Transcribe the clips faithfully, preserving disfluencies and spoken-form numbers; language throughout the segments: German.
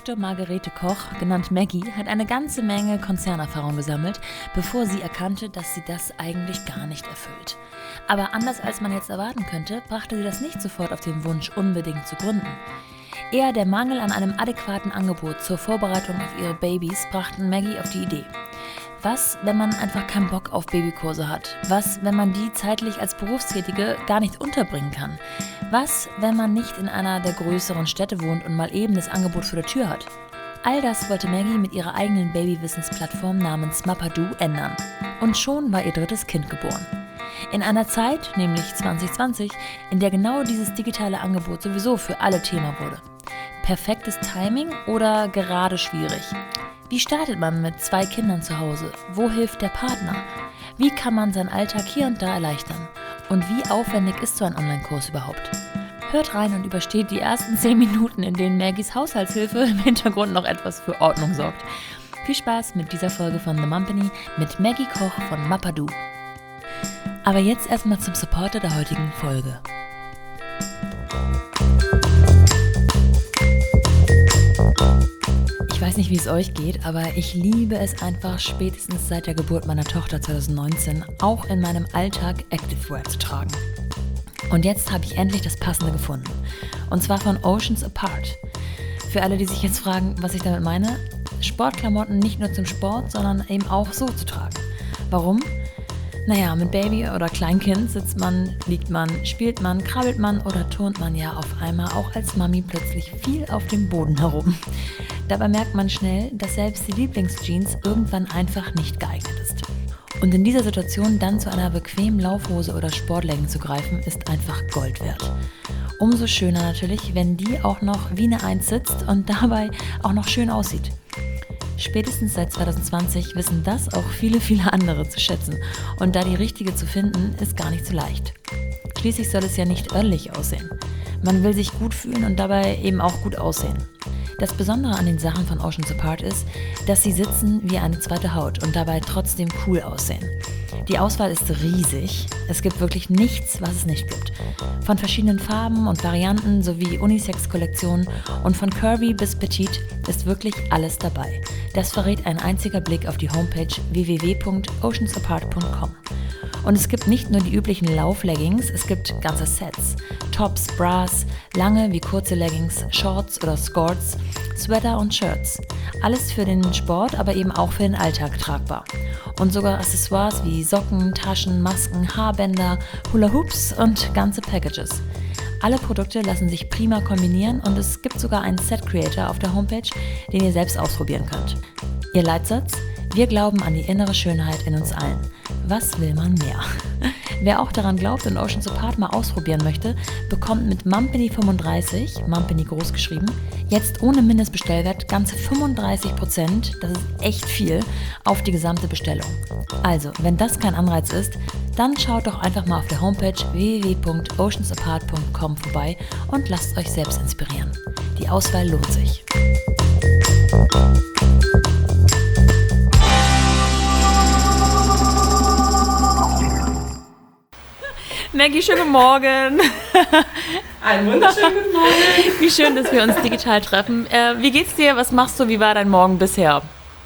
Doktor Margarete Koch, genannt Maggie, hat eine ganze Menge Konzernerfahrung gesammelt, bevor sie erkannte, dass sie das eigentlich gar nicht erfüllt. Aber anders als man jetzt erwarten könnte, brachte sie das nicht sofort auf den Wunsch, unbedingt zu gründen. Eher der Mangel an einem adäquaten Angebot zur Vorbereitung auf ihre Babys brachten Maggie auf die Idee. Was, wenn man einfach keinen Bock auf Babykurse hat? Was, wenn man die zeitlich als Berufstätige gar nicht unterbringen kann? Was, wenn man nicht in einer der größeren Städte wohnt und mal eben das Angebot vor der Tür hat? All das wollte Maggie mit ihrer eigenen Babywissensplattform namens Mapadu ändern. Und schon war ihr drittes Kind geboren. In einer Zeit, nämlich zwanzig zwanzig, in der genau dieses digitale Angebot sowieso für alle Thema wurde. Perfektes Timing oder gerade schwierig? Wie startet man mit zwei Kindern zu Hause? Wo hilft der Partner? Wie kann man seinen Alltag hier und da erleichtern? Und wie aufwendig ist so ein Online-Kurs überhaupt? Hört rein und übersteht die ersten zehn Minuten, in denen Maggies Haushaltshilfe im Hintergrund noch etwas für Ordnung sorgt. Viel Spaß mit dieser Folge von The Mumpany mit Maggie Koch von Mapadu. Aber jetzt erstmal zum Supporter der heutigen Folge. Ich weiß nicht, wie es euch geht, aber ich liebe es einfach, spätestens seit der Geburt meiner Tochter zwanzig neunzehn auch in meinem Alltag Activewear zu tragen. Und jetzt habe ich endlich das Passende gefunden. Und zwar von Oceans Apart. Für alle, die sich jetzt fragen, was ich damit meine, Sportklamotten nicht nur zum Sport, sondern eben auch so zu tragen. Warum? Naja, mit Baby oder Kleinkind sitzt man, liegt man, spielt man, krabbelt man oder turnt man ja auf einmal auch als Mami plötzlich viel auf dem Boden herum. Dabei merkt man schnell, dass selbst die Lieblingsjeans irgendwann einfach nicht geeignet ist. Und in dieser Situation dann zu einer bequemen Laufhose oder Sportlegging zu greifen, ist einfach Gold wert. Umso schöner natürlich, wenn die auch noch wie eine Eins sitzt und dabei auch noch schön aussieht. Spätestens seit zwanzig zwanzig wissen das auch viele, viele andere zu schätzen. Und da die richtige zu finden, ist gar nicht so leicht. Schließlich soll es ja nicht örtlich aussehen. Man will sich gut fühlen und dabei eben auch gut aussehen. Das Besondere an den Sachen von Oceans Apart ist, dass sie sitzen wie eine zweite Haut und dabei trotzdem cool aussehen. Die Auswahl ist riesig. Es gibt wirklich nichts, was es nicht gibt. Von verschiedenen Farben und Varianten sowie Unisex-Kollektionen und von curvy bis petite ist wirklich alles dabei. Das verrät ein einziger Blick auf die Homepage w w w punkt oceans apart punkt com. Und es gibt nicht nur die üblichen Laufleggings, es gibt ganze Sets. Tops, Bras, lange wie kurze Leggings, Shorts oder Skirts, Sweater und Shirts. Alles für den Sport, aber eben auch für den Alltag tragbar. Und sogar Accessoires wie Socken, Taschen, Masken, Haarbänder, Hula-Hoops und ganze Packages. Alle Produkte lassen sich prima kombinieren und es gibt sogar einen Set-Creator auf der Homepage, den ihr selbst ausprobieren könnt. Ihr Leitsatz? Wir glauben an die innere Schönheit in uns allen. Was will man mehr? Wer auch daran glaubt und Oceans Apart mal ausprobieren möchte, bekommt mit Mumpany fünfunddreißig, Mumpany groß geschrieben, jetzt ohne Mindestbestellwert ganze fünfunddreißig Prozent, das ist echt viel, auf die gesamte Bestellung. Also, wenn das kein Anreiz ist, dann schaut doch einfach mal auf der Homepage w w w punkt oceans apart punkt com vorbei und lasst euch selbst inspirieren. Die Auswahl lohnt sich. Maggie, schönen guten Morgen. Einen wunderschönen guten Morgen. Wie schön, dass wir uns digital treffen. Äh, wie geht's dir? Was machst du? Wie war dein Morgen bisher?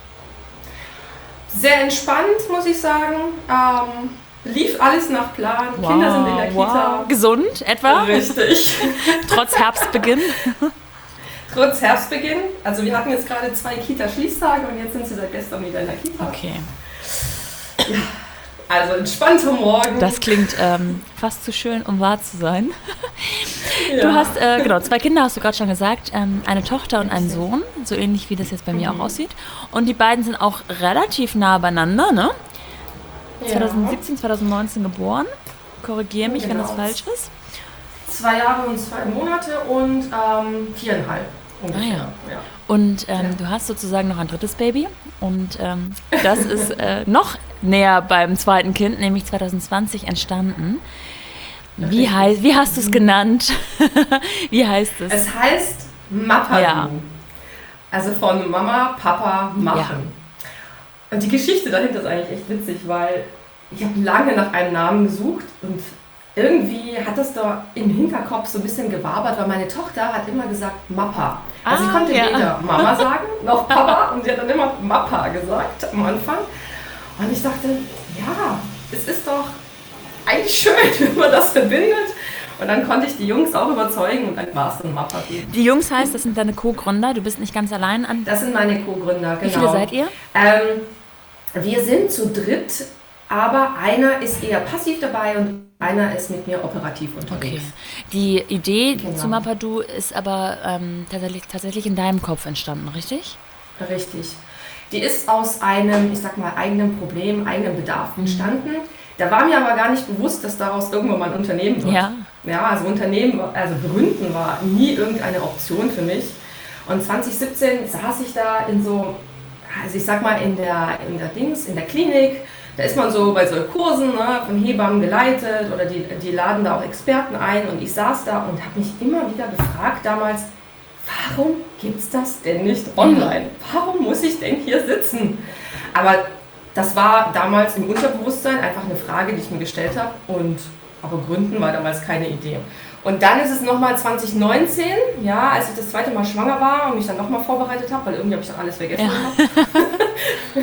Sehr entspannt, muss ich sagen. Ähm, lief alles nach Plan. Wow, Kinder sind in der Kita. Wow. Gesund etwa? Richtig. Trotz Herbstbeginn? Trotz Herbstbeginn. Also wir hatten jetzt gerade zwei Kita-Schließtage und jetzt sind sie seit gestern wieder in der Kita. Okay. Ja. Also entspannter Morgen. Das klingt ähm, fast zu schön, um wahr zu sein. Ja. Du hast, äh, genau, zwei Kinder, hast du gerade schon gesagt, ähm, eine Tochter und einen Sohn, so ähnlich wie das jetzt bei mir mhm. auch aussieht. Und die beiden sind auch relativ nah beieinander, ne? Ja. zwanzig siebzehn, zwanzig neunzehn geboren. Korrigiere mich, genau. Wenn das falsch ist. Zwei Jahre und zwei Monate und ähm, viereinhalb. Ungefähr. Ah, ja. Ja. Und ähm, ja. du hast sozusagen noch ein drittes Baby und ähm, das ist äh, noch näher beim zweiten Kind, nämlich zwanzig zwanzig entstanden. Wie, heißt, wie hast du es genannt? Wie heißt es? Es heißt Mapadu. Ja. Also von Mama, Papa, machen. Ja. Und die Geschichte dahinter ist eigentlich echt witzig, weil ich habe lange nach einem Namen gesucht und irgendwie hat das da im Hinterkopf so ein bisschen gewabert, weil meine Tochter hat immer gesagt Mappa. Also ich Ah, konnte ja. weder Mama sagen noch Papa und sie hat dann immer Mappa gesagt am Anfang. Und ich dachte, ja, es ist doch eigentlich schön, wenn man das verbindet. Und dann konnte ich die Jungs auch überzeugen und dann war es dann Mappa. Die Jungs heißt, das sind deine Co-Gründer, du bist nicht ganz allein an. Das sind meine Co-Gründer, genau. Wie viele seid ihr? Ähm, wir sind zu dritt, aber einer ist eher passiv dabei und einer ist mit mir operativ unterwegs. Okay. Die Idee Genau. zu Mapadu ist aber ähm, tatsächlich, tatsächlich in deinem Kopf entstanden, richtig? Richtig. Die ist aus einem, ich sag mal, eigenen Problem, eigenem Bedarf entstanden. Da war mir aber gar nicht bewusst, dass daraus irgendwann mal ein Unternehmen wird. Ja. Ja, also Unternehmen, also gründen war nie irgendeine Option für mich. Und zwanzig siebzehn saß ich da in so, also ich sag mal, in der, in der Dings, in der Klinik. Da ist man so bei so Kursen, ne, von Hebammen geleitet oder die, die laden da auch Experten ein. Und ich saß da und habe mich immer wieder gefragt damals, warum gibt es das denn nicht online? Warum muss ich denn hier sitzen? Aber das war damals im Unterbewusstsein einfach eine Frage, die ich mir gestellt habe. Und aber Gründen war damals keine Idee. Und dann ist es nochmal zwanzig neunzehn, ja, als ich das zweite Mal schwanger war und mich dann nochmal vorbereitet habe, weil irgendwie habe ich dann alles vergessen. Ja.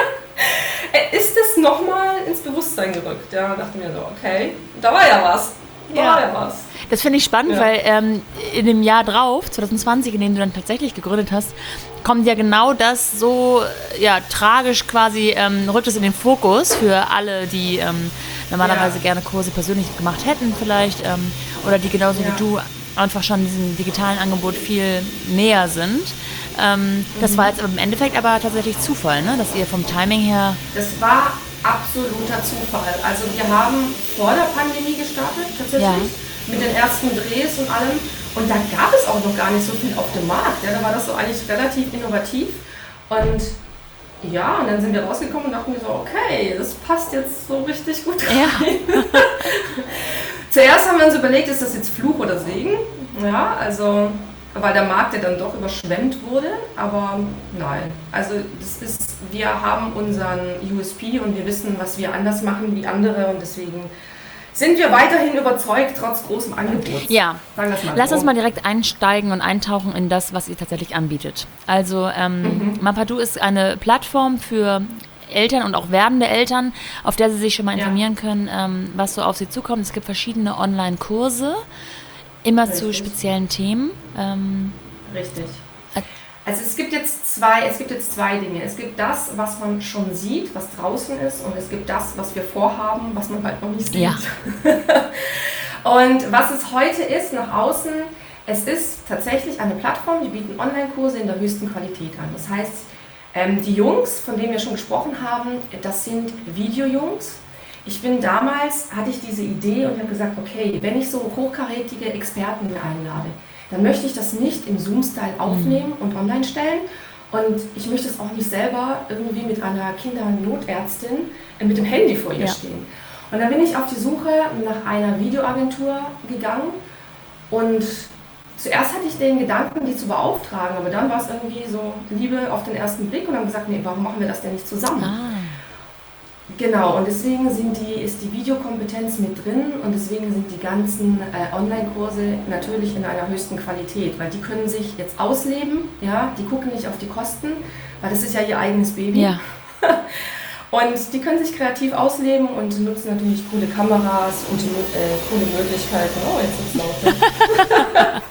Ist es nochmal ins Bewusstsein gerückt. Ja, dachte mir so, okay, da war ja was. Da Ja. war ja was. Das finde ich spannend, Ja. weil ähm, in dem Jahr drauf, zwanzig zwanzig, in dem du dann tatsächlich gegründet hast, kommt ja genau das so ja, tragisch quasi, ähm, rückt es in den Fokus für alle, die ähm, normalerweise Ja. gerne Kurse persönlich gemacht hätten vielleicht ähm, oder die genauso Ja. wie du einfach schon diesem digitalen Angebot viel näher sind. Ähm, Mhm. Das war jetzt im Endeffekt aber tatsächlich Zufall, ne? Dass ihr vom Timing her... Das war absoluter Zufall. Also wir haben vor der Pandemie gestartet, tatsächlich, Ja. mit den ersten Drehs und allem. Und da gab es auch noch gar nicht so viel auf dem Markt. Ja, da war das so eigentlich relativ innovativ. Und ja, und dann sind wir rausgekommen und dachten mir so, okay, das passt jetzt so richtig gut rein. Ja. Zuerst haben wir uns überlegt, ist das jetzt Fluch oder Segen? Ja, also, weil der Markt ja dann doch überschwemmt wurde, aber nein. Also das ist, wir haben unseren U S P und wir wissen, was wir anders machen wie andere und deswegen sind wir weiterhin überzeugt, trotz großem Angebot. Ja, Sagen wir es mal lass so. uns mal direkt einsteigen und eintauchen in das, was ihr tatsächlich anbietet. Also ähm, Mhm. Mapadu ist eine Plattform für Eltern und auch werdende Eltern, auf der sie sich schon mal Ja. informieren können, ähm, was so auf sie zukommt. Es gibt verschiedene Online-Kurse, immer zu Richtig. speziellen Themen. Ähm, Richtig. Ä- Also es gibt jetzt zwei, es gibt jetzt zwei Dinge. Es gibt das, was man schon sieht, was draußen ist, und es gibt das, was wir vorhaben, was man halt noch nicht sieht. Ja. Und was es heute ist, nach außen, es ist tatsächlich eine Plattform, die bieten Online-Kurse in der höchsten Qualität an. Das heißt, ähm, die Jungs, von denen wir schon gesprochen haben, das sind Videojungs. Ich bin damals, hatte ich diese Idee und habe gesagt, okay, wenn ich so hochkarätige Experten mir einlade, dann möchte ich das nicht im Zoom-Style aufnehmen und online stellen. Und ich möchte es auch nicht selber irgendwie mit einer Kindernotärztin äh, mit dem Handy vor ihr Ja. stehen. Und dann bin ich auf die Suche nach einer Videoagentur gegangen und zuerst hatte ich den Gedanken, die zu beauftragen, aber dann war es irgendwie so Liebe auf den ersten Blick und haben gesagt, nee, warum machen wir das denn nicht zusammen? ah. Genau, und deswegen sind die, ist die Videokompetenz mit drin und deswegen sind die ganzen äh, Online-Kurse natürlich in einer höchsten Qualität, weil die können sich jetzt ausleben, ja, die gucken nicht auf die Kosten, weil das ist ja ihr eigenes Baby. Ja. Und die können sich kreativ ausleben und nutzen natürlich coole Kameras und äh, coole Möglichkeiten. Oh, jetzt ist es laut.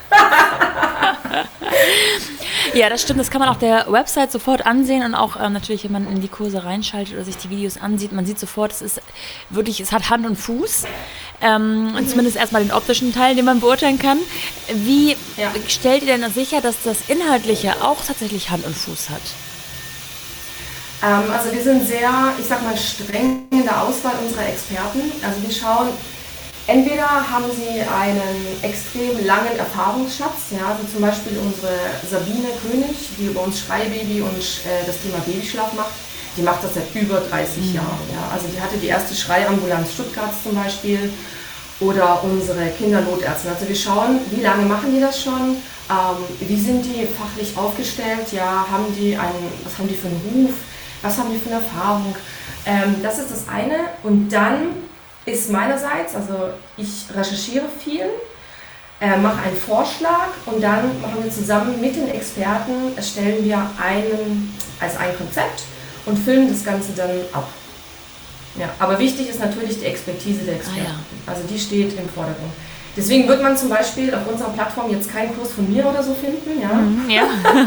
Ja, das stimmt. Das kann man auf der Website sofort ansehen und auch ähm, natürlich, wenn man in die Kurse reinschaltet oder sich die Videos ansieht, man sieht sofort, es ist wirklich, es hat Hand und Fuß. Ähm, und zumindest erstmal den optischen Teil, den man beurteilen kann. Wie Ja. stellt ihr denn sicher, dass das Inhaltliche auch tatsächlich Hand und Fuß hat? Ähm, also wir sind sehr, ich sag mal, streng in der Auswahl unserer Experten. Also wir schauen, entweder haben sie einen extrem langen Erfahrungsschatz, ja, also zum Beispiel unsere Sabine König, die über uns Schreibaby und äh, das Thema Babyschlaf macht, die macht das seit über dreißig Jahren. Ja. Also die hatte die erste Schreiambulanz Stuttgarts zum Beispiel oder unsere Kindernotärzte. Also wir schauen, wie lange machen die das schon, ähm, wie sind die fachlich aufgestellt, ja, haben die einen, was haben die für einen Ruf, was haben die für eine Erfahrung. Ähm, das ist das eine. Und dann ist meinerseits, also ich recherchiere viel, äh, mache einen Vorschlag und dann machen wir zusammen mit den Experten, erstellen wir einen, also ein Konzept und filmen das Ganze dann ab. Ja, aber wichtig ist natürlich die Expertise der Experten. Ah, ja. Also die steht im Vordergrund. Deswegen wird man zum Beispiel auf unserer Plattform jetzt keinen Kurs von mir oder so finden. Ja. Mhm, ja.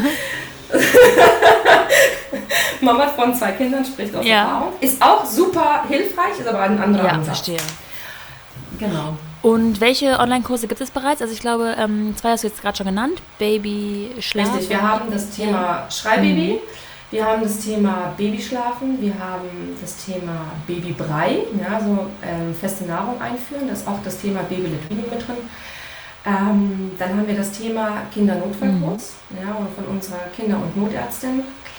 Mama von zwei Kindern spricht aus ja. Erfahrung. Ist auch super hilfreich, ist aber ein anderer ja, Ansatz. Verstehe. Genau. Und welche Online-Kurse gibt es bereits? Also ich glaube, ähm, zwei hast du jetzt gerade schon genannt. Baby, Schlaf. Richtig, wir haben das Thema Schreibaby. Mhm. Wir haben das Thema Babyschlafen, wir haben das Thema Babybrei, ja, so ähm, feste Nahrung einführen, da ist auch das Thema Baby-Led-Weaning mit drin. Ähm, dann haben wir das Thema Kindernotfallkurs, mhm. ja, von unserer Kinder- und Notärztin.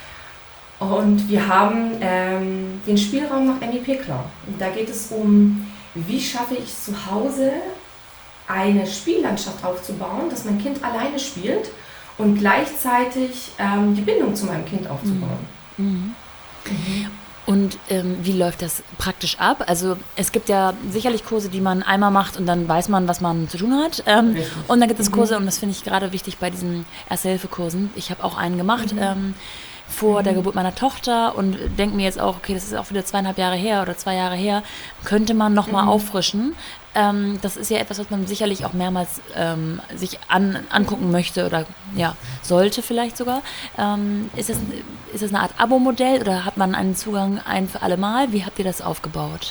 Und wir haben ähm, den Spielraum nach M I P-Klar. Da geht es um, wie schaffe ich zu Hause eine Spiellandschaft aufzubauen, dass mein Kind alleine spielt und gleichzeitig ähm, die Bindung zu meinem Kind aufzubauen. Mhm. Mhm. Und ähm, wie läuft das praktisch ab? Also es gibt ja sicherlich Kurse, die man einmal macht und dann weiß man, was man zu tun hat. Ähm, und dann gibt es Kurse, mhm. und das finde ich gerade wichtig bei diesen Erste-Hilfe-Kursen. Ich habe auch einen gemacht mhm. ähm, vor mhm. der Geburt meiner Tochter und denke mir jetzt auch, okay, das ist auch wieder zweieinhalb Jahre her oder zwei Jahre her, könnte man nochmal mhm. auffrischen. Ähm, das ist ja etwas, was man sicherlich auch mehrmals ähm, sich an, angucken möchte oder ja, sollte vielleicht sogar. Ähm, ist, das, ist das eine Art Abo-Modell oder hat man einen Zugang ein für alle Mal? Wie habt ihr das aufgebaut?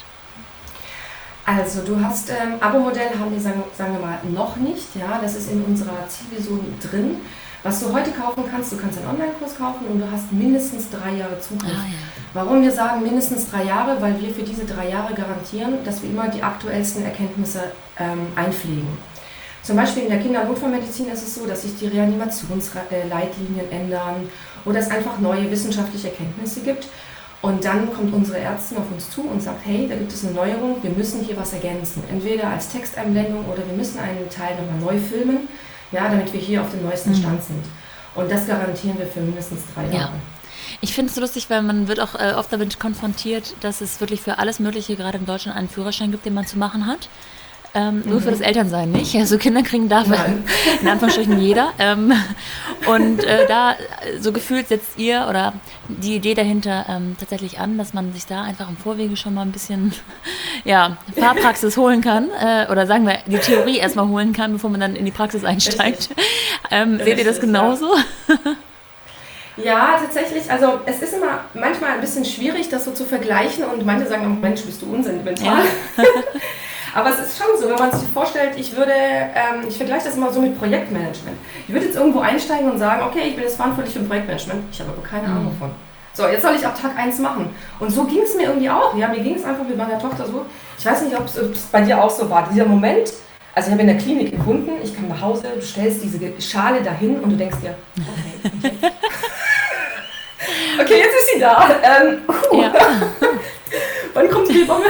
Also du hast, ähm, Abo-Modell haben wir, sagen, sagen wir mal, noch nicht. Ja, das ist in unserer Zielvision drin. Was du heute kaufen kannst, du kannst einen Online-Kurs kaufen und du hast mindestens drei Jahre Zugriff. Ah, ja. Warum wir sagen mindestens drei Jahre? Weil wir für diese drei Jahre garantieren, dass wir immer die aktuellsten Erkenntnisse ähm, einpflegen. Zum Beispiel in der Kindernotfallmedizin ist es so, dass sich die Reanimationsleitlinien ändern oder es einfach neue wissenschaftliche Erkenntnisse gibt. Und dann kommt unsere Ärztin auf uns zu und sagt, hey, da gibt es eine Neuerung, wir müssen hier was ergänzen. Entweder als Texteinblendung oder wir müssen einen Teil nochmal neu filmen. Ja, damit wir hier auf dem neuesten Stand sind. Und das garantieren wir für mindestens drei Jahre. Ja. Ich finde es so lustig, weil man wird auch äh, oft damit konfrontiert, dass es wirklich für alles Mögliche gerade in Deutschland einen Führerschein gibt, den man zu machen hat. Ähm, mhm. Nur für das Elternsein nicht. Also Kinder kriegen darf in Anführungsstrichen jeder. Ähm, und äh, da so gefühlt setzt ihr oder die Idee dahinter ähm, tatsächlich an, dass man sich da einfach im Vorwege schon mal ein bisschen ja, Fahrpraxis holen kann. Äh, oder sagen wir, die Theorie erstmal holen kann, bevor man dann in die Praxis einsteigt. Ähm, seht ihr das genauso? Ja, tatsächlich. Also es ist immer manchmal ein bisschen schwierig, das so zu vergleichen. Und manche sagen, oh Mensch, bist du unsentimental. Ja. Aber es ist schon so, wenn man sich vorstellt, ich würde, ähm, ich vergleiche das immer so mit Projektmanagement. Ich würde jetzt irgendwo einsteigen und sagen, okay, ich bin jetzt verantwortlich für Projektmanagement, ich habe aber keine Ahnung davon. So, jetzt soll ich ab Tag eins machen. Und so ging es mir irgendwie auch. Ja, mir ging es einfach mit meiner Tochter so. Ich weiß nicht, ob es bei dir auch so war. Dieser Moment, also ich habe in der Klinik gefunden, ich kam nach Hause, du stellst diese Schale dahin und du denkst dir, okay, und jetzt? Okay, jetzt ist sie da. Ähm, uh. ja. Wann kommt die Bombe?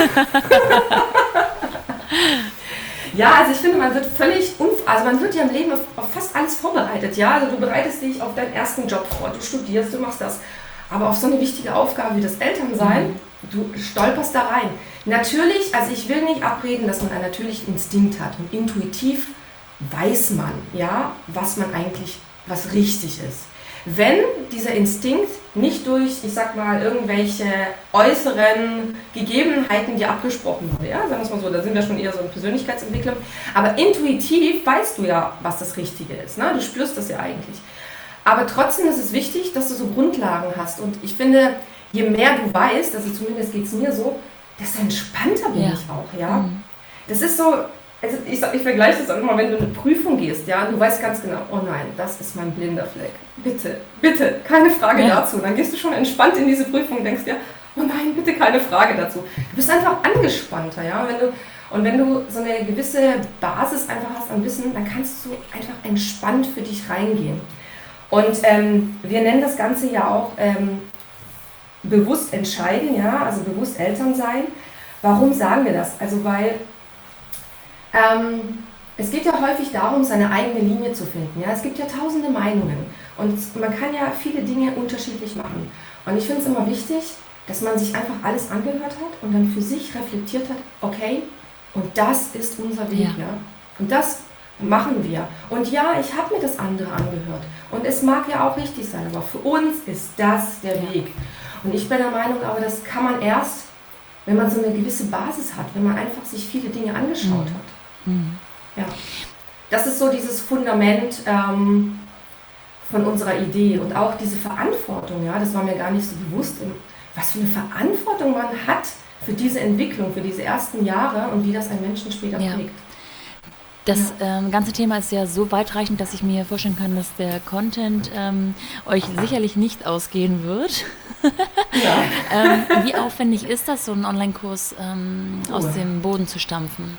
Ja, also ich finde, man wird völlig, unv- also man wird ja im Leben auf, auf fast alles vorbereitet, ja, also du bereitest dich auf deinen ersten Job vor, du studierst, du machst das, aber auf so eine wichtige Aufgabe wie das Elternsein, mhm. du stolperst da rein. Natürlich, also ich will nicht abreden, dass man einen natürlichen Instinkt hat und intuitiv weiß man, ja, was man eigentlich, was richtig ist. Wenn dieser Instinkt nicht durch, ich sag mal, irgendwelche äußeren Gegebenheiten dir abgesprochen wurde, ja, sagen wir es mal so, da sind wir schon eher so in Persönlichkeitsentwicklung, aber intuitiv weißt du ja, was das Richtige ist, ne? Du spürst das ja eigentlich. Aber trotzdem ist es wichtig, dass du so Grundlagen hast und ich finde, je mehr du weißt, also zumindest geht es mir so, desto entspannter bin ja. ich auch, ja. Mhm. Das ist so, also ich, ich vergleiche das auch immer, wenn du eine Prüfung gehst, ja, du weißt ganz genau, oh nein, das ist mein blinder Fleck. Bitte, bitte, keine Frage ja. dazu. Dann gehst du schon entspannt in diese Prüfung und denkst dir, oh nein, bitte keine Frage dazu. Du bist einfach angespannter, ja. Wenn du, und wenn du so eine gewisse Basis einfach hast an Wissen, dann kannst du einfach entspannt für dich reingehen. Und ähm, wir nennen das Ganze ja auch ähm, bewusst entscheiden, ja, also bewusst Eltern sein. Warum sagen wir das? Also weil Ähm, es geht ja häufig darum, seine eigene Linie zu finden. Ja? Es gibt ja tausende Meinungen und man kann ja viele Dinge unterschiedlich machen. Und ich finde es immer wichtig, dass man sich einfach alles angehört hat und dann für sich reflektiert hat, okay, und das ist unser Weg, ja. ja? Und das machen wir. Und ja, ich habe mir das andere angehört. Und es mag ja auch richtig sein, aber für uns ist das der ja. Weg. Und ich bin der Meinung, aber das kann man erst, wenn man so eine gewisse Basis hat, wenn man einfach sich viele Dinge angeschaut mhm. hat. Mhm. Ja. Das ist so dieses Fundament ähm, von unserer Idee und auch diese Verantwortung, ja, das war mir gar nicht so bewusst, was für eine Verantwortung man hat für diese Entwicklung, für diese ersten Jahre und wie das ein Menschen später ja. prägt. Das ja. ähm, ganze Thema ist ja so weitreichend, dass ich mir vorstellen kann, dass der Content ähm, euch sicherlich nicht ausgehen wird. Ja. ähm, wie aufwendig ist das, so einen Online-Kurs ähm, oh. aus dem Boden zu stampfen?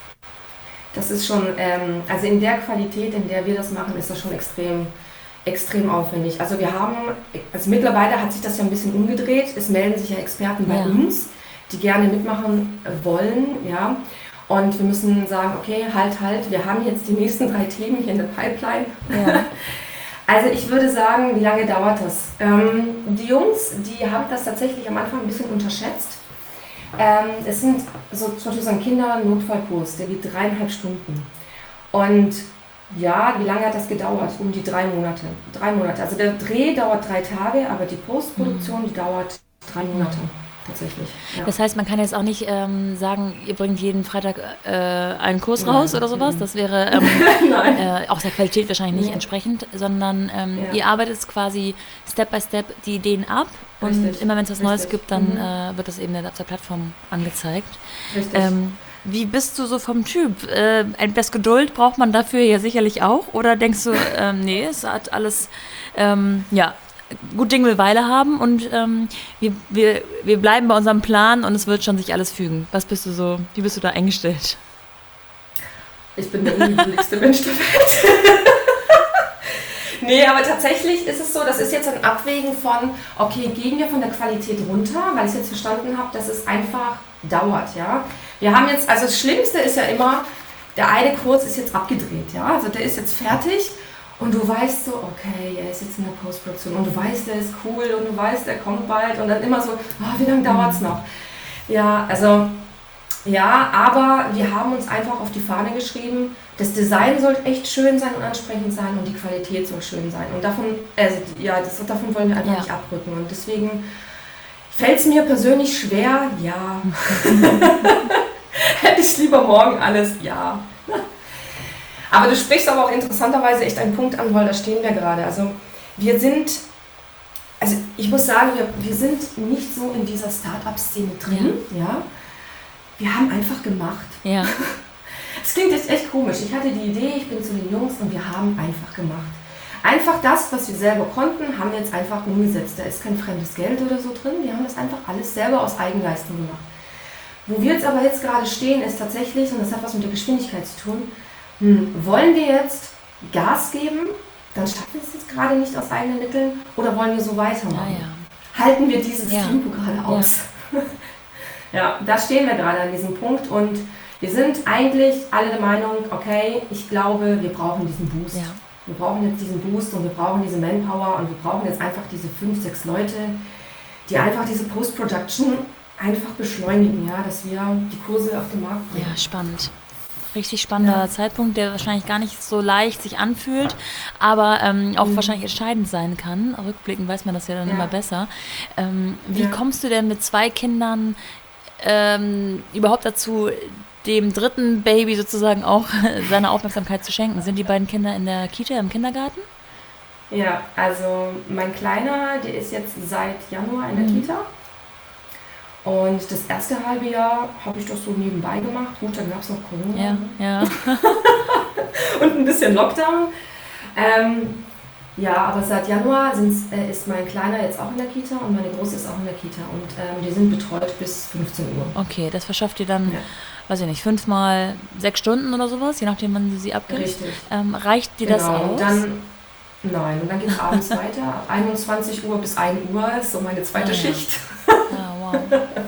Das ist schon, ähm, also in der Qualität, in der wir das machen, ist das schon extrem, extrem aufwendig. Also wir haben, also mittlerweile hat sich das ja ein bisschen umgedreht. Es melden sich ja Experten bei ja. uns, die gerne mitmachen wollen, ja. Und wir müssen sagen, okay, halt, halt, wir haben jetzt die nächsten drei Themen hier in der Pipeline. Ja. Also ich würde sagen, wie lange dauert das? Ähm, die Jungs, die haben das tatsächlich am Anfang ein bisschen unterschätzt. Ähm, es sind so, zum Beispiel so ein Kindernotfallkurs, der geht dreieinhalb Stunden. Und ja, wie lange hat das gedauert? Um die drei Monate. Drei Monate. Also der Dreh dauert drei Tage, aber die Postproduktion, die dauert drei Monate. Tatsächlich. Ja. Das heißt, man kann jetzt auch nicht ähm, sagen, ihr bringt jeden Freitag äh, einen Kurs Nein. raus oder sowas. Das wäre ähm, äh, auch der Qualität wahrscheinlich nicht Nein. entsprechend, sondern ähm, ja. ihr arbeitet quasi Step by Step die Ideen ab und Richtig. immer wenn es was Richtig. Neues gibt, dann mhm. äh, wird das eben auf der Plattform angezeigt. Ähm, wie bist du so vom Typ? Äh, etwas Geduld braucht man dafür ja sicherlich auch? Oder denkst du, ähm, nee, es hat alles, ähm, ja, gut Ding will Weile haben und ähm, wir, wir, wir bleiben bei unserem Plan und es wird schon sich alles fügen. Was bist du so, wie bist du da eingestellt? Ich bin der ungeduldigste Mensch der Welt. Nee, aber tatsächlich ist es so, das ist jetzt ein Abwägen von, okay, gehen wir von der Qualität runter, weil ich jetzt verstanden habe, dass es einfach dauert, ja. Wir haben jetzt, also das Schlimmste ist ja immer, der eine Kurs ist jetzt abgedreht, ja, also der ist jetzt fertig. Und du weißt so, okay, er ist jetzt in der Postproduktion und du weißt, der ist cool und du weißt, der kommt bald und dann immer so, oh, wie lange dauert es noch? Ja, also, ja, aber wir haben uns einfach auf die Fahne geschrieben, das Design soll echt schön sein und ansprechend sein und die Qualität soll schön sein. Und davon, also, ja, das, davon wollen wir einfach ja. nicht abrücken. Und deswegen fällt es mir persönlich schwer, ja. Hätte ich lieber morgen alles, ja. Aber du sprichst aber auch interessanterweise echt einen Punkt an, weil da stehen wir gerade. Also wir sind, also ich muss sagen, wir, wir sind nicht so in dieser Start-up-Szene drin. Ja. Ja. Wir haben einfach gemacht. Ja. Es klingt jetzt echt komisch. Ich hatte die Idee, ich bin zu den Jungs und wir haben einfach gemacht. Einfach das, was wir selber konnten, haben wir jetzt einfach umgesetzt. Da ist kein fremdes Geld oder so drin. Wir haben das einfach alles selber aus Eigenleistung gemacht. Wo wir jetzt aber jetzt gerade stehen, ist tatsächlich, und das hat was mit der Geschwindigkeit zu tun, Hm, wollen wir jetzt Gas geben, dann schaffen wir es jetzt gerade nicht aus eigenen Mitteln, oder wollen wir so weitermachen? Ja, ja. Halten wir dieses ja. Tempo gerade aus? Ja. Ja, da stehen wir gerade an diesem Punkt und wir sind eigentlich alle der Meinung, okay, ich glaube, wir brauchen diesen Boost. Ja. Wir brauchen jetzt diesen Boost und wir brauchen diese Manpower und wir brauchen jetzt einfach diese fünf, sechs Leute, die einfach diese Post-Production einfach beschleunigen, ja, dass wir die Kurse auf den Markt bringen. Ja, spannend. Richtig spannender ja. Zeitpunkt, der wahrscheinlich gar nicht so leicht sich anfühlt, aber ähm, auch mhm. wahrscheinlich entscheidend sein kann. Rückblickend weiß man das ja dann ja. immer besser. Ähm, wie ja. kommst du denn mit zwei Kindern ähm, überhaupt dazu, dem dritten Baby sozusagen auch seine Aufmerksamkeit zu schenken? Sind die beiden Kinder in der Kita, im Kindergarten? Ja, also mein Kleiner, der ist jetzt seit Januar in der mhm. Kita. Und das erste halbe Jahr habe ich das so nebenbei gemacht. Gut, dann gab es noch Corona. Ja, ja. Und ein bisschen Lockdown. Ähm, ja, aber seit Januar äh, ist mein Kleiner jetzt auch in der Kita und meine Große ist auch in der Kita. Und ähm, die sind betreut bis fünfzehn Uhr. Okay, das verschafft ihr dann, ja. weiß ich nicht, fünfmal sechs Stunden oder sowas, je nachdem, wann du sie abgibst. Richtig. Ähm, reicht dir genau. das aus? Und dann, nein, und dann geht es abends weiter. Ab einundzwanzig Uhr bis ein Uhr ist so meine zweite ah, ja. Schicht. Ah, wow.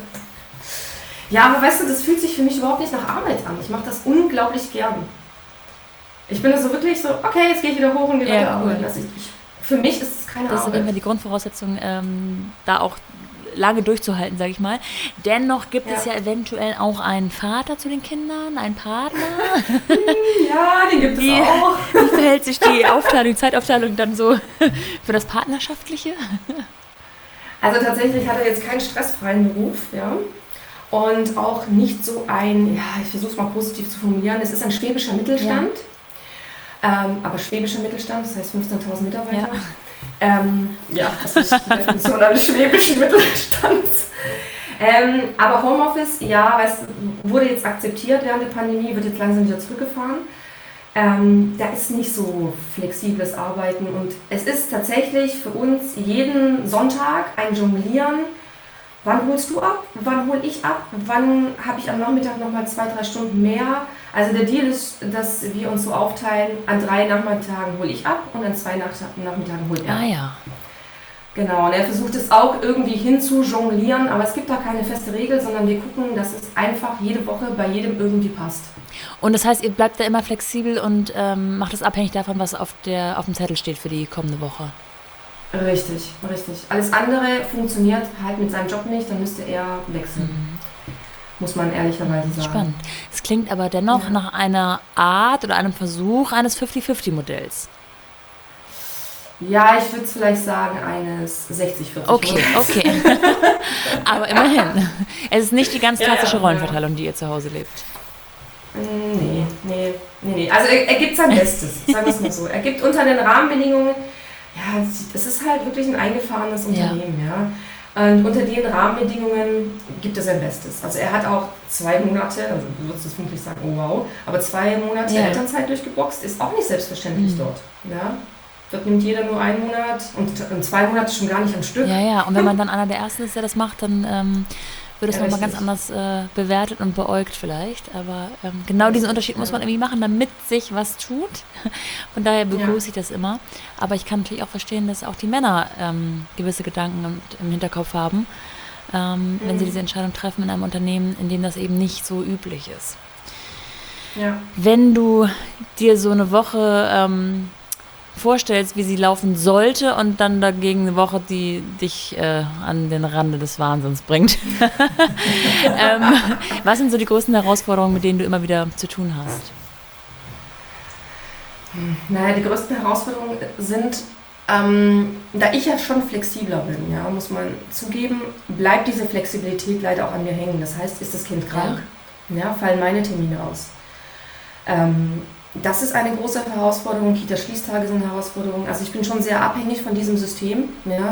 Ja, aber weißt du, das fühlt sich für mich überhaupt nicht nach Arbeit an. Ich mache das unglaublich gern. Ich bin also wirklich so, okay, jetzt gehe ich wieder hoch und gehe ja, weiter cool. arbeiten. Also ich, ich, für mich ist es keine das Arbeit. Das ist immer die Grundvoraussetzung, ähm, da auch lange durchzuhalten, sage ich mal. Dennoch gibt Ja. es ja eventuell auch einen Vater zu den Kindern, einen Partner. Ja, den gibt es Wie, auch. wie verhält sich die Aufteilung, die Zeitaufteilung dann so für das Partnerschaftliche? Also tatsächlich hat er jetzt keinen stressfreien Beruf, ja. Und auch nicht so ein, ja, ich versuche es mal positiv zu formulieren, es ist ein schwäbischer Mittelstand. Ähm, aber schwäbischer Mittelstand, das heißt fünfzehntausend Mitarbeiter. Ja. Ähm, ja, das ist die Definition eines schwäbischen Mittelstands. Ähm, aber Homeoffice, ja, weißt, wurde jetzt akzeptiert während der Pandemie, wird jetzt langsam wieder zurückgefahren. Ähm, da ist nicht so flexibles Arbeiten und es ist tatsächlich für uns jeden Sonntag ein Jonglieren. Wann holst du ab? Wann hol ich ab? Wann habe ich am Nachmittag nochmal zwei, drei Stunden mehr? Also der Deal ist, dass wir uns so aufteilen, an drei Nachmittagen hole ich ab und an zwei Nachmittagen holt er ab. Ah ja. Genau, und er versucht es auch irgendwie hinzu jonglieren, aber es gibt da keine feste Regel, sondern wir gucken, dass es einfach jede Woche bei jedem irgendwie passt. Und das heißt, ihr bleibt da immer flexibel und ähm, macht es abhängig davon, was auf, der, auf dem Zettel steht für die kommende Woche. Richtig, richtig. Alles andere funktioniert halt mit seinem Job nicht, dann müsste er wechseln. Mhm. Muss man ehrlicherweise sagen. Spannend. Es klingt aber dennoch ja. nach einer Art oder einem Versuch eines fünfzig fünfzig Modells. Ja, ich würde es vielleicht sagen, eines sechzig vierzig. Okay, okay. Aber immerhin. Es ist nicht die ganz klassische ja, ja, Rollenverteilung, die ihr zu Hause lebt. Nee, nee, nee, nee. Also er, er gibt sein Bestes, sagen wir es mal so. Er gibt unter den Rahmenbedingungen, ja, es ist halt wirklich ein eingefahrenes Unternehmen, ja. ja. Und unter den Rahmenbedingungen gibt er sein Bestes. Also er hat auch zwei Monate, also du würdest das vermutlich sagen, oh wow, aber zwei Monate ja. Elternzeit durchgeboxt, ist auch nicht selbstverständlich mhm. dort. Ja. Dort nimmt jeder nur einen Monat und, und zwei Monate schon gar nicht am Stück. Ja, ja, und wenn man dann einer der Ersten ist, der das macht, dann ähm, wird es ja, nochmal ganz anders äh, bewertet und beäugt vielleicht. Aber ähm, genau diesen Unterschied ja. muss man irgendwie machen, damit sich was tut. Von daher begrüße ja. ich das immer. Aber ich kann natürlich auch verstehen, dass auch die Männer ähm, gewisse Gedanken im Hinterkopf haben, ähm, mhm. wenn sie diese Entscheidung treffen in einem Unternehmen, in dem das eben nicht so üblich ist. Ja. Wenn du dir so eine Woche ähm, vorstellst, wie sie laufen sollte und dann dagegen eine Woche, die dich äh, an den Rande des Wahnsinns bringt. ähm, was sind so die größten Herausforderungen, mit denen du immer wieder zu tun hast? Naja, die größten Herausforderungen sind, ähm, da ich ja schon flexibler bin, ja, muss man zugeben, bleibt diese Flexibilität leider auch an mir hängen. Das heißt, ist das Kind krank, ja. Ja, fallen meine Termine aus. Ähm, Das ist eine große Herausforderung. Kita-Schließtage sind eine Herausforderung. Also ich bin schon sehr abhängig von diesem System. Ja.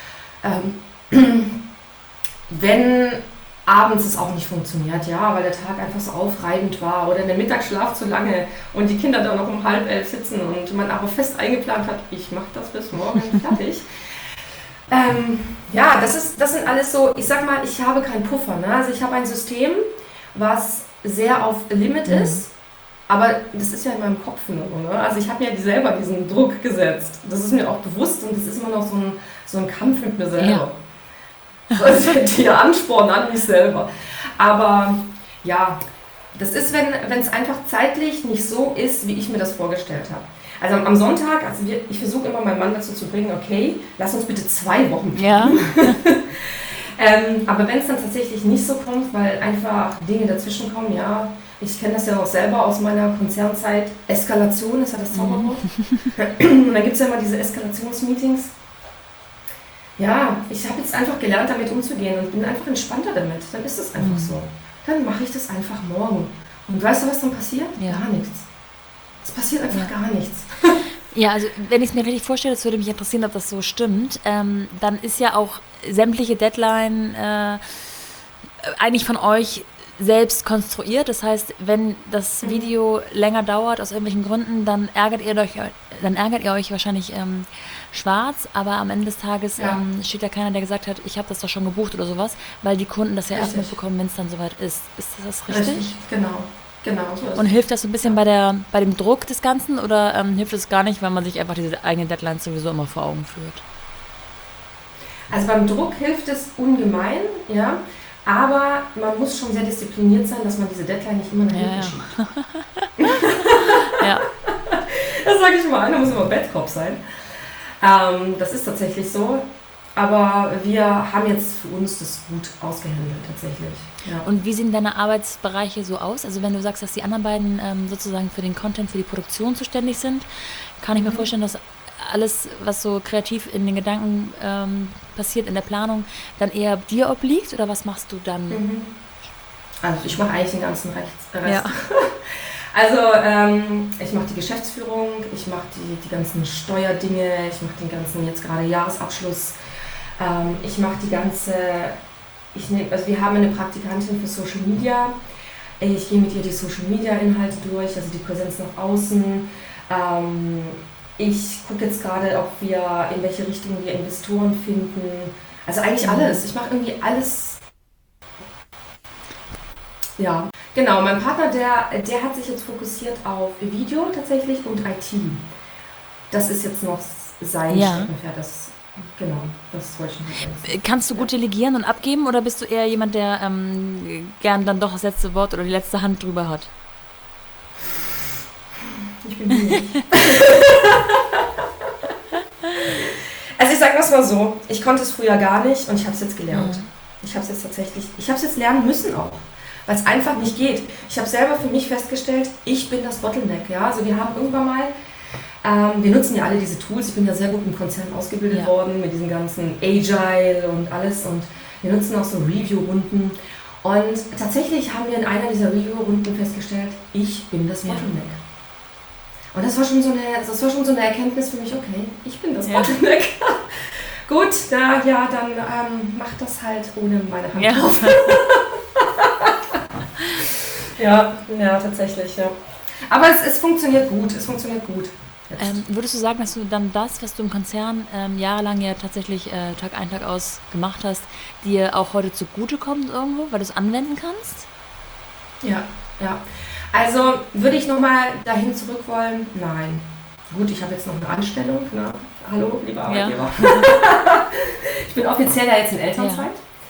Ähm, wenn abends es auch nicht funktioniert, ja, weil der Tag einfach so aufreibend war oder der Mittagsschlaf zu lange und die Kinder da noch um halb elf sitzen und man aber fest eingeplant hat, ich mache das bis morgen fertig. Ähm, ja, das, ist, das sind alles so, ich sag mal, ich habe keinen Puffer. Ne? Also ich habe ein System, was sehr auf Limit mhm. ist. Aber das ist ja in meinem Kopf nur, ne? Also ich habe mir selber diesen Druck gesetzt. Das ist mir auch bewusst und das ist immer noch so ein, so ein Kampf mit mir selber. Ja. Das ist der Ansporn an mich selber. Aber ja, das ist, wenn es einfach zeitlich nicht so ist, wie ich mir das vorgestellt habe. Also am Sonntag, also wir, ich versuche immer meinen Mann dazu zu bringen, okay, lass uns bitte zwei Wochen planen. Ja. ähm, aber wenn es dann tatsächlich nicht so kommt, weil einfach Dinge dazwischen kommen, ja, ich kenne das ja auch selber aus meiner Konzernzeit. Eskalation ist ja das Zauberwort. Mhm. Und dann gibt es ja immer diese Eskalationsmeetings. Ja, ich habe jetzt einfach gelernt, damit umzugehen und bin einfach entspannter damit. Dann ist es einfach mhm. so. Dann mache ich das einfach morgen. Und weißt du, was dann passiert? Ja. Gar nichts. Es passiert einfach ja. gar nichts. Ja, also wenn ich es mir richtig vorstelle, das würde mich interessieren, ob das so stimmt, ähm, dann ist ja auch sämtliche Deadline äh, eigentlich von euch selbst konstruiert. Das heißt, wenn das Video länger dauert aus irgendwelchen Gründen, dann ärgert ihr euch, dann ärgert ihr euch wahrscheinlich ähm, schwarz, aber am Ende des Tages ja. ähm, steht da keiner, der gesagt hat, ich habe das doch schon gebucht oder sowas, weil die Kunden das ja richtig. erst mitbekommen, wenn es dann soweit ist. Ist das richtig? Richtig, genau. Genau, so ist Und hilft das so ein bisschen bei, der, bei dem Druck des Ganzen oder ähm, hilft es gar nicht, weil man sich einfach diese eigenen Deadlines sowieso immer vor Augen führt? Also beim Druck hilft es ungemein, ja. Aber man muss schon sehr diszipliniert sein, dass man diese Deadline nicht immer nach hinten ja, ja. schiebt. ja. Das sage ich mal, einer muss immer Bettkopf sein. Ähm, das ist tatsächlich so. aber wir haben jetzt für uns das gut ausgehandelt tatsächlich. Ja. Und wie sehen deine Arbeitsbereiche so aus? Also wenn du sagst, dass die anderen beiden ähm, sozusagen für den Content, für die Produktion zuständig sind, kann ich mir vorstellen, dass alles, was so kreativ in den Gedanken ähm, passiert, in der Planung, dann eher dir obliegt? Oder was machst du dann? Mhm. Also ich mache eigentlich den ganzen Rechts- Rest. Ja. Also ähm, ich mache die Geschäftsführung, ich mache die, die ganzen Steuerdinge, ich mache den ganzen jetzt gerade Jahresabschluss, ähm, ich mache die ganze, ich nehm, also wir haben eine Praktikantin für Social Media, ich gehe mit ihr die Social Media Inhalte durch, also die Präsenz nach außen. Ähm, ich gucke jetzt gerade, ob wir, in welche Richtung wir Investoren finden, also eigentlich alles, ich mache irgendwie alles. Ja, genau. Mein Partner, der, der hat sich jetzt fokussiert auf Video tatsächlich und I T. Das ist jetzt noch sein Ja. Steckenpferd. Das, genau, das wollte ich noch sagen. Kannst du gut delegieren und abgeben oder bist du eher jemand, der ähm, gern dann doch das letzte Wort oder die letzte Hand drüber hat? Ich bin müde. Also ich sage das mal so, ich konnte es früher gar nicht und ich habe es jetzt gelernt. Mhm. Ich habe es jetzt tatsächlich, ich habe es jetzt lernen müssen auch. Weil es einfach nicht geht. Ich habe selber für mich festgestellt, ich bin das Bottleneck. Ja? Also wir haben irgendwann mal, ähm, wir nutzen ja alle diese Tools, ich bin ja sehr gut im Konzern ausgebildet Ja. worden mit diesen ganzen Agile und alles und wir nutzen auch so Review-Runden. Und tatsächlich haben wir in einer dieser Review-Runden festgestellt, ich bin das Ja. Bottleneck. Und das war schon so eine, das war schon so eine Erkenntnis für mich, okay, ich bin das Ja. Bottleneck. Gut, na, ja, dann ähm, mach das halt ohne meine Hand Ja. drauf. Ja, ja, tatsächlich, ja. Aber es, es funktioniert gut, es funktioniert gut. Jetzt. Ähm, würdest du sagen, dass du dann das, was du im Konzern ähm, jahrelang ja tatsächlich äh, Tag ein, Tag aus gemacht hast, dir auch heute zugutekommt irgendwo, weil du es anwenden kannst? Ja, ja. Also würde ich nochmal dahin zurück wollen? Nein. Gut, ich habe jetzt noch eine Anstellung. Ne? Hallo, lieber Arbeitgeber. Ich bin offiziell ja jetzt in Elternzeit.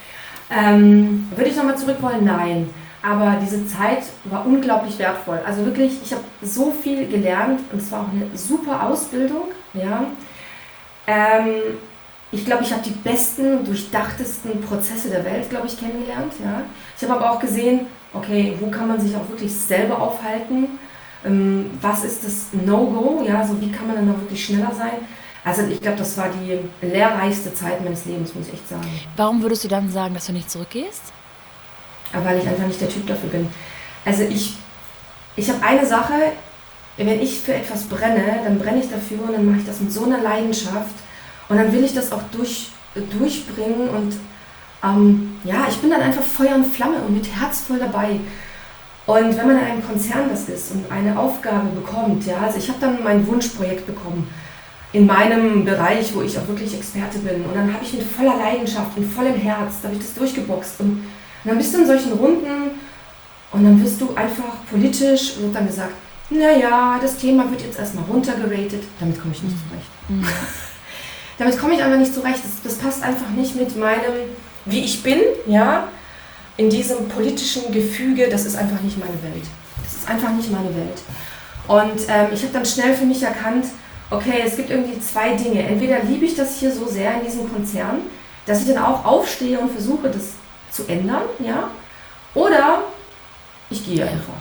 Ähm, würde ich nochmal zurück wollen? Nein. Aber diese Zeit war unglaublich wertvoll. Also wirklich, ich habe so viel gelernt und es war auch eine super Ausbildung. Ja. Ähm, ich glaube, ich habe die besten, durchdachtesten Prozesse der Welt, glaube ich, kennengelernt. Ja. Ich habe aber auch gesehen, okay, wo kann man sich auch wirklich selber aufhalten? Ähm, was ist das No-Go? Ja, also wie kann man dann auch wirklich schneller sein? Also ich glaube, das war die lehrreichste Zeit meines Lebens, muss ich echt sagen. Warum würdest du dann sagen, dass du nicht zurückgehst? Aber weil ich einfach nicht der Typ dafür bin. Also ich, ich habe eine Sache, wenn ich für etwas brenne, dann brenne ich dafür und dann mache ich das mit so einer Leidenschaft und dann will ich das auch durch, durchbringen und ähm, ja, ich bin dann einfach Feuer und Flamme und mit Herz voll dabei. Und wenn man in einem Konzern das ist und eine Aufgabe bekommt, ja, also ich habe dann mein Wunschprojekt bekommen in meinem Bereich, wo ich auch wirklich Experte bin und dann habe ich mit voller Leidenschaft und vollem Herz, da habe ich das durchgeboxt und Und dann bist du in solchen Runden und dann wirst du einfach politisch, wird dann gesagt, naja, das Thema wird jetzt erstmal runtergeratet. Damit komme ich nicht zurecht. Mhm. Damit komme ich einfach nicht zurecht. Das, das passt einfach nicht mit meinem, wie ich bin, ja, in diesem politischen Gefüge. Das ist einfach nicht meine Welt. Das ist einfach nicht meine Welt. Und ähm, ich habe dann schnell für mich erkannt, okay, es gibt irgendwie zwei Dinge. Entweder liebe ich das hier so sehr in diesem Konzern, dass ich dann auch aufstehe und versuche, das zu ändern, ja, oder ich gehe einfach.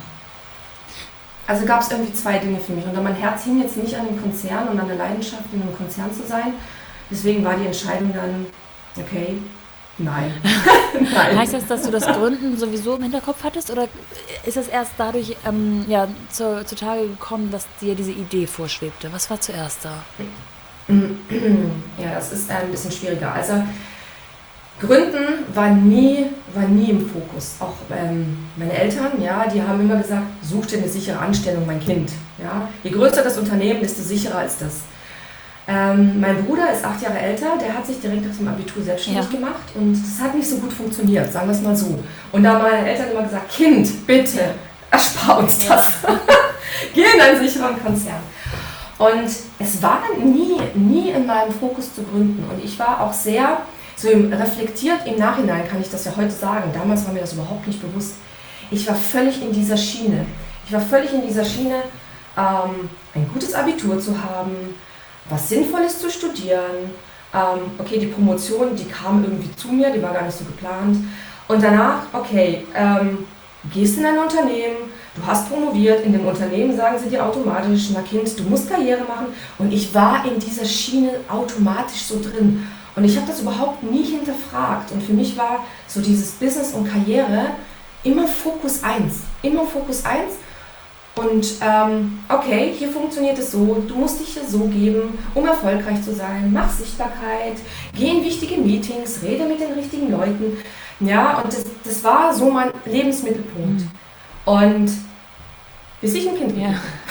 Also gab es irgendwie zwei Dinge für mich und dann mein Herz hing jetzt nicht an dem Konzern und an der Leidenschaft, in einem Konzern zu sein, deswegen war die Entscheidung dann, okay, nein. Nein. Heißt das, dass du das Gründen sowieso im Hinterkopf hattest oder ist es erst dadurch ähm, ja, zu, zutage gekommen, dass dir diese Idee vorschwebte? Was war zuerst da? Ja, das ist ein bisschen schwieriger. Also Gründen war nie, war nie im Fokus. Auch ähm, meine Eltern, ja, die haben immer gesagt, such dir eine sichere Anstellung, mein Kind. Ja. Je größer das Unternehmen, desto sicherer ist das. Ähm, mein Bruder ist acht Jahre älter, der hat sich direkt nach dem Abitur selbstständig Ja. gemacht und das hat nicht so gut funktioniert, sagen wir es mal so. Und da haben meine Eltern immer gesagt, Kind, bitte, erspar uns das. Geh in einen sicheren Konzern. Und es war nie, nie in meinem Fokus zu gründen und ich war auch sehr... So im, reflektiert im Nachhinein kann ich das ja heute sagen. Damals war mir das überhaupt nicht bewusst. Ich war völlig in dieser Schiene. Ich war völlig in dieser Schiene, ähm, ein gutes Abitur zu haben, was Sinnvolles zu studieren, Ähm, okay, die Promotion, die kam irgendwie zu mir, die war gar nicht so geplant. Und danach, okay, ähm, du gehst in ein Unternehmen, du hast promoviert, in dem Unternehmen sagen sie dir automatisch, na Kind, du musst Karriere machen. Und ich war in dieser Schiene automatisch so drin. Und ich habe das überhaupt nie hinterfragt. Und für mich war so dieses Business und Karriere immer Fokus eins. Immer Fokus eins. Und ähm, okay, hier funktioniert es so, du musst dich hier so geben, um erfolgreich zu sein. Mach Sichtbarkeit, geh in wichtige Meetings, rede mit den richtigen Leuten. Ja, und das, das war so mein Lebensmittelpunkt. Mhm. Und bis ich ein Kind gekriegt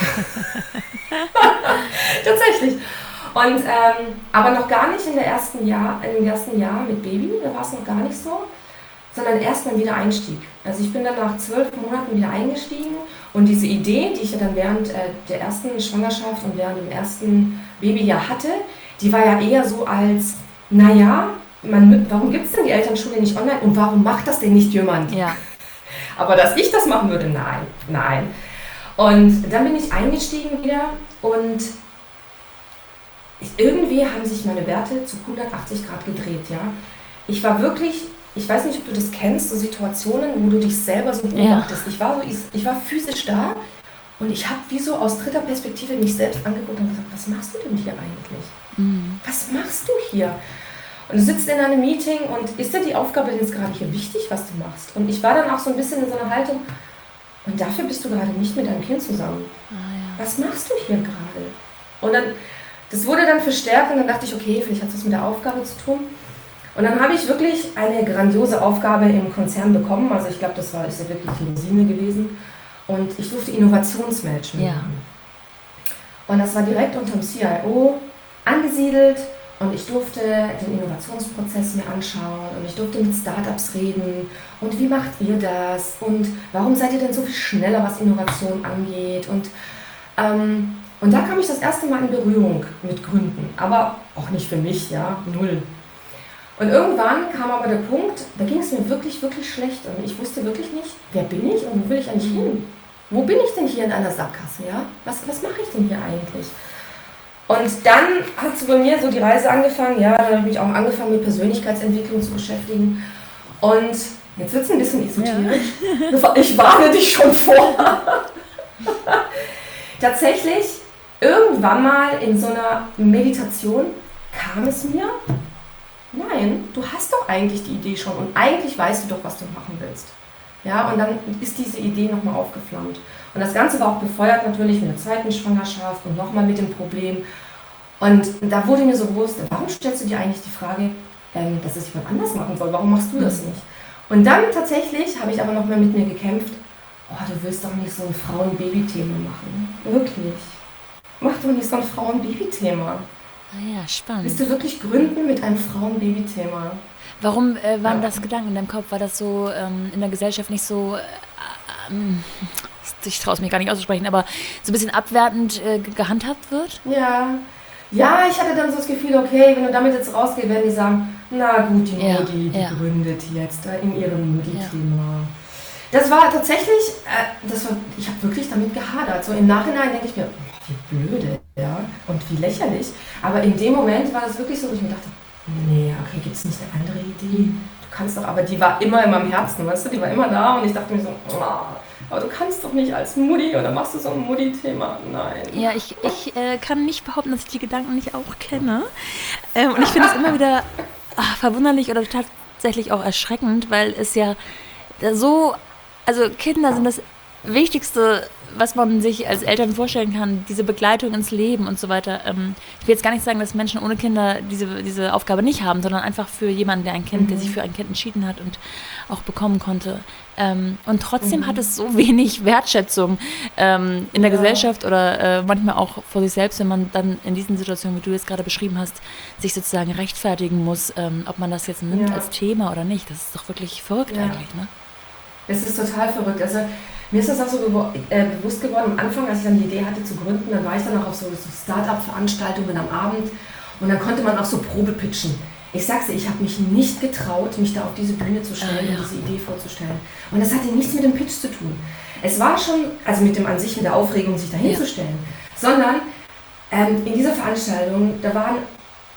habe. Tatsächlich. Und, ähm, aber noch gar nicht in der ersten Jahr, in dem ersten Jahr mit Baby, da war es noch gar nicht so, sondern erst mein Wiedereinstieg. Also ich bin dann nach zwölf Monaten wieder eingestiegen und diese Idee, die ich ja dann während äh, der ersten Schwangerschaft und während dem ersten Babyjahr hatte, die war ja eher so als, naja, man, warum gibt es denn die Elternschule nicht online und warum macht das denn nicht jemand? Ja. Aber dass ich das machen würde, nein, nein. Und dann bin ich eingestiegen wieder und irgendwie haben sich meine Werte zu hundertachtzig Grad gedreht, ja. Ich war wirklich, ich weiß nicht, ob du das kennst, so Situationen, wo du dich selber so beobachtest. Ja. Ich war so, ich, ich war physisch da und ich habe wie so aus dritter Perspektive mich selbst angeguckt und gesagt, was machst du denn hier eigentlich? Mhm. Was machst du hier? Und du sitzt in einem Meeting und ist dir die Aufgabe jetzt gerade hier wichtig, was du machst? Und ich war dann auch so ein bisschen in so einer Haltung, und dafür bist du gerade nicht mit deinem Kind zusammen. Ah, ja. Was machst du hier gerade? Und dann, das wurde dann verstärkt und dann dachte ich, okay, vielleicht hat es was mit der Aufgabe zu tun. Und dann habe ich wirklich eine grandiose Aufgabe im Konzern bekommen. Also ich glaube, das war ist ja wirklich die Rosine gewesen. Und ich durfte Innovationsmanagement ja. machen. Und das war direkt unter dem C I O angesiedelt. Und ich durfte den Innovationsprozess mir anschauen und ich durfte mit Startups reden und wie macht ihr das und warum seid ihr denn so viel schneller, was Innovation angeht und, ähm, und da kam ich das erste Mal in Berührung mit Gründen, aber auch nicht für mich, ja, null. Und irgendwann kam aber der Punkt, da ging es mir wirklich, wirklich schlecht und ich wusste wirklich nicht, wer bin ich und wo will ich eigentlich hin? Wo bin ich denn hier in einer Sackgasse, ja? Was, was mache ich denn hier eigentlich? Und dann hat es bei mir so die Reise angefangen, ja, dann habe ich mich auch angefangen mit Persönlichkeitsentwicklung zu beschäftigen. Und jetzt wird es ein bisschen esoterisch. Ja. Ich warne dich schon vor. Tatsächlich, irgendwann mal in so einer Meditation kam es mir, nein, du hast doch eigentlich die Idee schon und eigentlich weißt du doch, was du machen willst. Ja, und dann ist diese Idee nochmal aufgeflammt. Und das Ganze war auch befeuert natürlich mit der zweiten Schwangerschaft und nochmal mit dem Problem. Und da wurde mir so bewusst, warum stellst du dir eigentlich die Frage, ähm, dass es jemand anders machen soll? Warum machst du das nicht? Und dann tatsächlich habe ich aber nochmal mit mir gekämpft, oh, du willst doch nicht so ein Frauen-Baby-Thema machen. Wirklich. Mach doch nicht so ein Frauen-Baby-Thema. Ah ja, spannend. Willst du wirklich gründen mit einem Frauen-Baby-Thema? Warum äh, waren ja. das Gedanken in deinem Kopf? War das so ähm, in der Gesellschaft nicht so, äh, ähm, ich traue es mich gar nicht auszusprechen, aber so ein bisschen abwertend äh, gehandhabt wird? Ja. Ja, ich hatte dann so das Gefühl, okay, wenn du damit jetzt rausgehst, werden die sagen, na gut, die ja, Mutti, die ja. gründet jetzt äh, in ihrem Mutti-Thema. Ja. Das war tatsächlich, äh, das war, ich habe wirklich damit gehadert. So im Nachhinein denke ich mir, oh, wie blöde, ja, und wie lächerlich. Aber in dem Moment war das wirklich so, wo ich mir dachte, nee, okay, gibt es nicht eine andere Idee? Du kannst doch, aber die war immer in meinem Herzen, weißt du, die war immer da und ich dachte mir so, oh, aber du kannst doch nicht als Mutti oder machst du so ein Mutti-Thema? Nein. Ja, ich, ich äh, kann nicht behaupten, dass ich die Gedanken nicht auch kenne. Ähm, und ich finde es immer wieder ach, verwunderlich oder tatsächlich auch erschreckend, weil es ja so, also Kinder sind das Wichtigste, was man sich als Eltern vorstellen kann, diese Begleitung ins Leben und so weiter. Ähm, ich will jetzt gar nicht sagen, dass Menschen ohne Kinder diese, diese Aufgabe nicht haben, sondern einfach für jemanden, der ein Kind, mhm. der sich für ein Kind entschieden hat und auch bekommen konnte. Ähm, und trotzdem mhm. hat es so wenig Wertschätzung ähm, in der ja. Gesellschaft oder äh, manchmal auch vor sich selbst, wenn man dann in diesen Situationen, wie du jetzt gerade beschrieben hast, sich sozusagen rechtfertigen muss, ähm, ob man das jetzt nimmt ja. als Thema oder nicht. Das ist doch wirklich verrückt ja. eigentlich, ne? Es ist total verrückt. Also mir ist das auch so bewo- äh, bewusst geworden, am Anfang, als ich dann die Idee hatte zu gründen, dann war ich dann auch auf so, so Start-up-Veranstaltungen am Abend und dann konnte man auch so Probepitchen. Ich sag's dir, ich habe mich nicht getraut, mich da auf diese Bühne zu stellen und ah, ja. diese Idee vorzustellen. Und das hatte nichts mit dem Pitch zu tun. Es war schon, also mit dem an sich, mit der Aufregung, sich da hinzustellen, ja. sondern ähm, in dieser Veranstaltung, da waren,